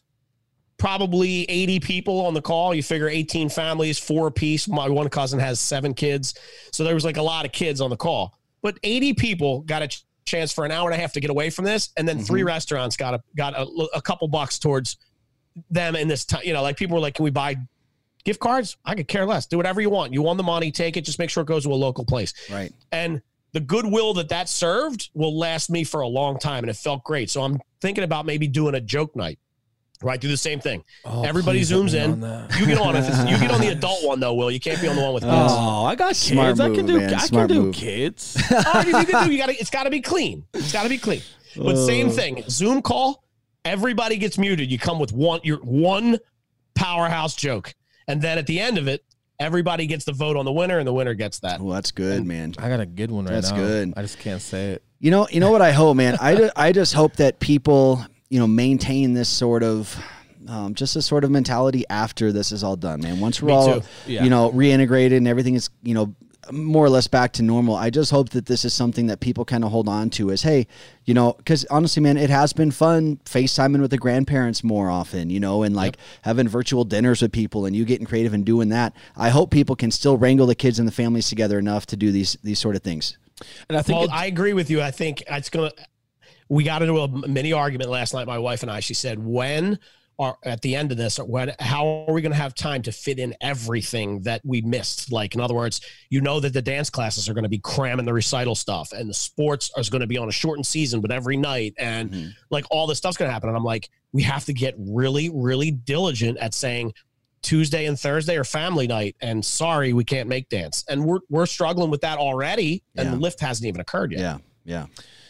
probably eighty people on the call. You figure eighteen families, four apiece. My one cousin has seven kids. So there was like a lot of kids on the call, but eighty people got a ch- chance for an hour and a half to get away from this. And then mm-hmm. three restaurants got a, got a, a couple bucks towards them in this time. You know, like people were like, can we buy gift cards? I could care less. Do whatever you want. You won the money, take it. Just make sure it goes to a local place. Right. And the goodwill that that served will last me for a long time. And it felt great. So I'm thinking about maybe doing a joke night. Right, do the same thing. Oh, Everybody zooms in. You get on. If it's, you get on the adult one though, Will. You can't be on the one with kids. Oh, I got kids. Smart I can move, do. man. I Smart can do move. kids. Oh, you can do. You got to. It's got to be clean. It's got to be clean. But uh, same thing. Zoom call. Everybody gets muted. You come with one. Your one powerhouse joke, and then at the end of it, everybody gets the vote on the winner, and the winner gets that. Oh, that's good, and man. I got a good one right that's now. That's good. I just can't say it. You know. You know what I hope, man. I just, I just hope that people, you know, maintain this sort of. Um, just a sort of mentality after this is all done, man. Once we're Me all, too. Yeah. you know, reintegrated and everything is, you know, more or less back to normal. I just hope that this is something that people kind of hold on to as, hey, you know, because honestly, man, it has been fun FaceTiming with the grandparents more often, you know, and like yep. having virtual dinners with people and you getting creative and doing that. I hope people can still wrangle the kids and the families together enough to do these these sort of things. And I think well, I agree with you. I think it's going to, we got into a mini argument last night, my wife and I. She said, when are at the end of this, when, how are we going to have time to fit in everything that we missed? Like, in other words, you know that the dance classes are going to be cramming the recital stuff and the sports is going to be on a shortened season, but every night and mm-hmm. like all this stuff's going to happen. And I'm like, we have to get really, really diligent at saying Tuesday and Thursday are family night and sorry, we can't make dance. And we're, we're struggling with that already. And yeah. the lift hasn't even occurred yet. Yeah. Yeah.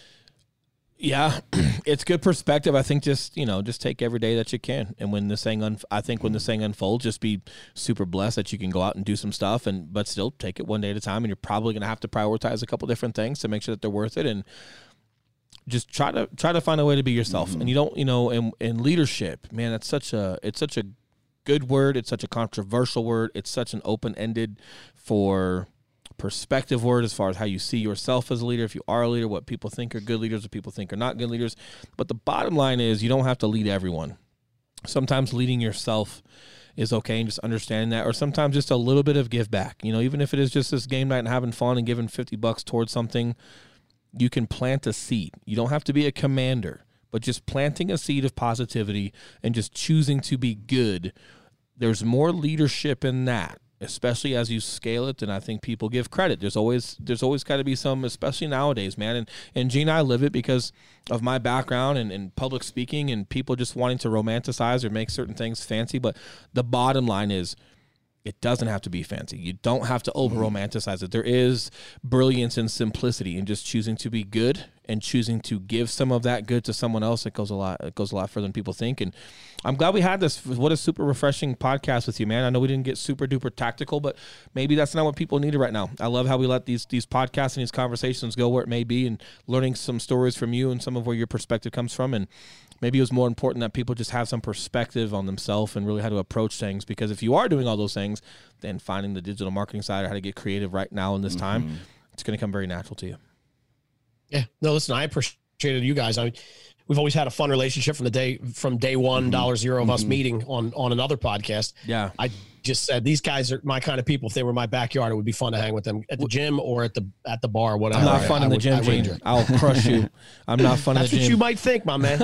Yeah, it's good perspective. I think just, you know, just take every day that you can. And when this thing, un- I think when this thing unfolds, just be super blessed that you can go out and do some stuff, and but still take it one day at a time. And you're probably going to have to prioritize a couple different things to make sure that they're worth it. And just try to try to find a way to be yourself. Mm-hmm. And you don't, you know, in, in leadership, man, it's such a, it's such a good word. It's such a controversial word. It's such an open-ended for perspective word as far as how you see yourself as a leader, if you are a leader, what people think are good leaders, what people think are not good leaders. But the bottom line is you don't have to lead everyone. Sometimes leading yourself is okay, and just understanding that, or sometimes just a little bit of give back. You know, even if it is just this game night and having fun and giving fifty bucks towards something, you can plant a seed. You don't have to be a commander, but just planting a seed of positivity and just choosing to be good. There's more leadership in that, especially as you scale it, and I think people give credit. There's always there's always got to be some, especially nowadays, man. And and Gene and I live it because of my background and, and public speaking and people just wanting to romanticize or make certain things fancy. But the bottom line is it doesn't have to be fancy. You don't have to over-romanticize it. There is brilliance and simplicity in just choosing to be good and choosing to give some of that good to someone else. It goes a lot. It goes a lot further than people think. And I'm glad we had this. What a super refreshing podcast with you, man. I know we didn't get super duper tactical, but maybe that's not what people needed right now. I love how we let these these podcasts and these conversations go where it may be, and learning some stories from you and some of where your perspective comes from. And maybe it was more important that people just have some perspective on themselves and really how to approach things. Because if you are doing all those things, then finding the digital marketing side or how to get creative right now in this mm-hmm. time, it's going to come very natural to you. Yeah, no, listen, I appreciated you guys. I mean, we've always had a fun relationship from the day, from day one, mm-hmm. dollar zero of mm-hmm. us meeting on, on another podcast. Yeah. I just said, these guys are my kind of people. If they were in my backyard, it would be fun to hang with them at the gym or at the, at the bar, whatever. I'm not fun I, in the I gym, Gene. I'll crush you. I'm not fun in the gym. That's what you might think, my man. No,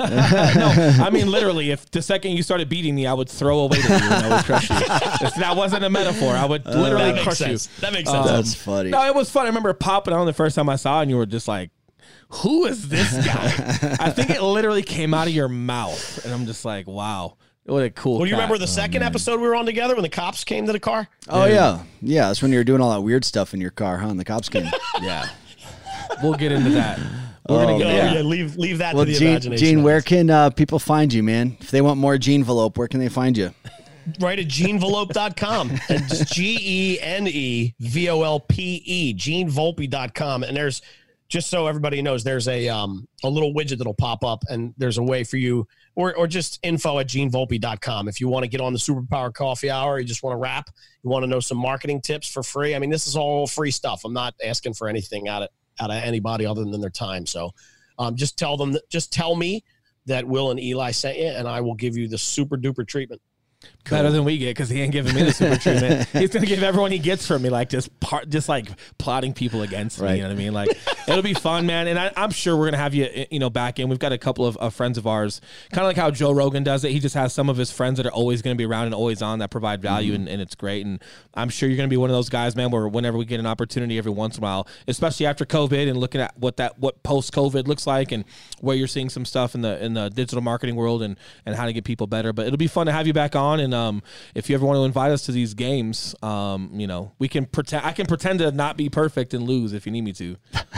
I mean, literally, if the second you started beating me, I would throw away to you and I would crush you. If that wasn't a metaphor, I would uh, literally crush sense. you. That makes sense. Um, That's funny. No, it was fun. I remember popping on the first time I saw it and you were just like, who is this guy? I think it literally came out of your mouth. And I'm just like, wow. What a cool Well, you cat. remember the second oh, episode we were on together when the cops came to the car? Oh, yeah. yeah. Yeah, that's when you were doing all that weird stuff in your car, huh? And the cops came. Yeah. We'll get into that. We're oh, gonna get, yeah. yeah. yeah, leave leave that well, to the Gene, imagination. Gene, where can uh, people find you, man? If they want more Genevelope, where can they find you? Right at genevelope dot com. And just G E N E V O L P E, gene volpe dot com. And there's, just so everybody knows, there's a um a little widget that'll pop up, and there's a way for you, or or just info at gene volpe dot com. If you want to get on the Superpower Coffee Hour, you just want to rap, you want to know some marketing tips for free. I mean, this is all free stuff. I'm not asking for anything out of out of anybody other than their time. So um, just tell them, that, just tell me that Will and Eli sent you, and I will give you the super duper treatment. Cool. Better than we get, because he ain't giving me the super treatment. He's gonna give everyone he gets from me, like just part, just like plotting people against right. me. You know what I mean? Like it'll be fun, man. And I, I'm sure we're gonna have you, you know, back in. We've got a couple of, of friends of ours, kind of like how Joe Rogan does it. He just has some of his friends that are always gonna be around and always on, that provide value, mm-hmm. and, and it's great. And I'm sure you're gonna be one of those guys, man, where whenever we get an opportunity every once in a while, especially after COVID and looking at what that what post COVID looks like, and where you're seeing some stuff in the in the digital marketing world, and and how to get people better. But it'll be fun to have you back on. And um. If you ever want to invite us to these games, um, you know, we can pretend. I can pretend to not be perfect and lose if you need me to.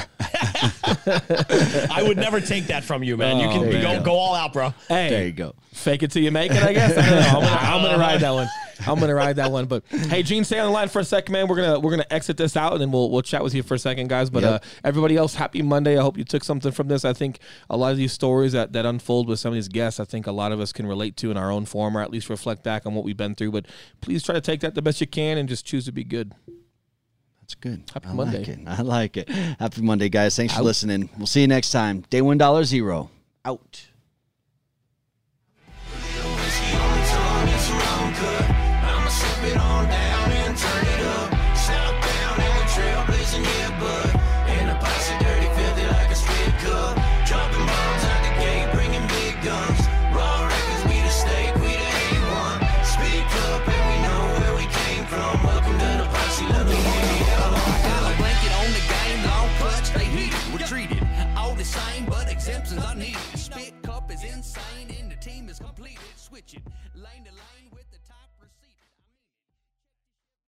I would never take that from you, man. Oh, you can you go go. go all out, bro. Hey, there you go. Fake it till you make it, I guess. I don't know. I'm gonna, I'm gonna ride that one. I'm gonna ride that one. But hey, Gene, stay on the line for a second, man. We're gonna we're gonna exit this out, and then we'll we'll chat with you for a second, guys. But yep. uh, everybody else, happy Monday. I hope you took something from this. I think a lot of these stories that, that unfold with some of these guests, I think a lot of us can relate to in our own form, or at least reflect back on what we've been through. But please try to take that the best you can and just choose to be good. That's good. Happy I Monday. like it. I like it. Happy Monday, guys. Thanks for Out. listening. We'll see you next time. Day one dollar zero. Out. I'ma sip it on down and turn it up. Southbound and we're trailblazing, yeah, bud. And the posse dirty, filthy like a strip club. Dropping bombs out the gate, bringing big guns. Raw records, we the steak, we the A one. Speak up and we know where we came from. Welcome to the posse, let me hear you yell. Got a blanket on the game, long clutch, they heated, we're treated. All the same, but exemptions are needed. Spit cup is insane and the team is completed. Switch it, lane to lane.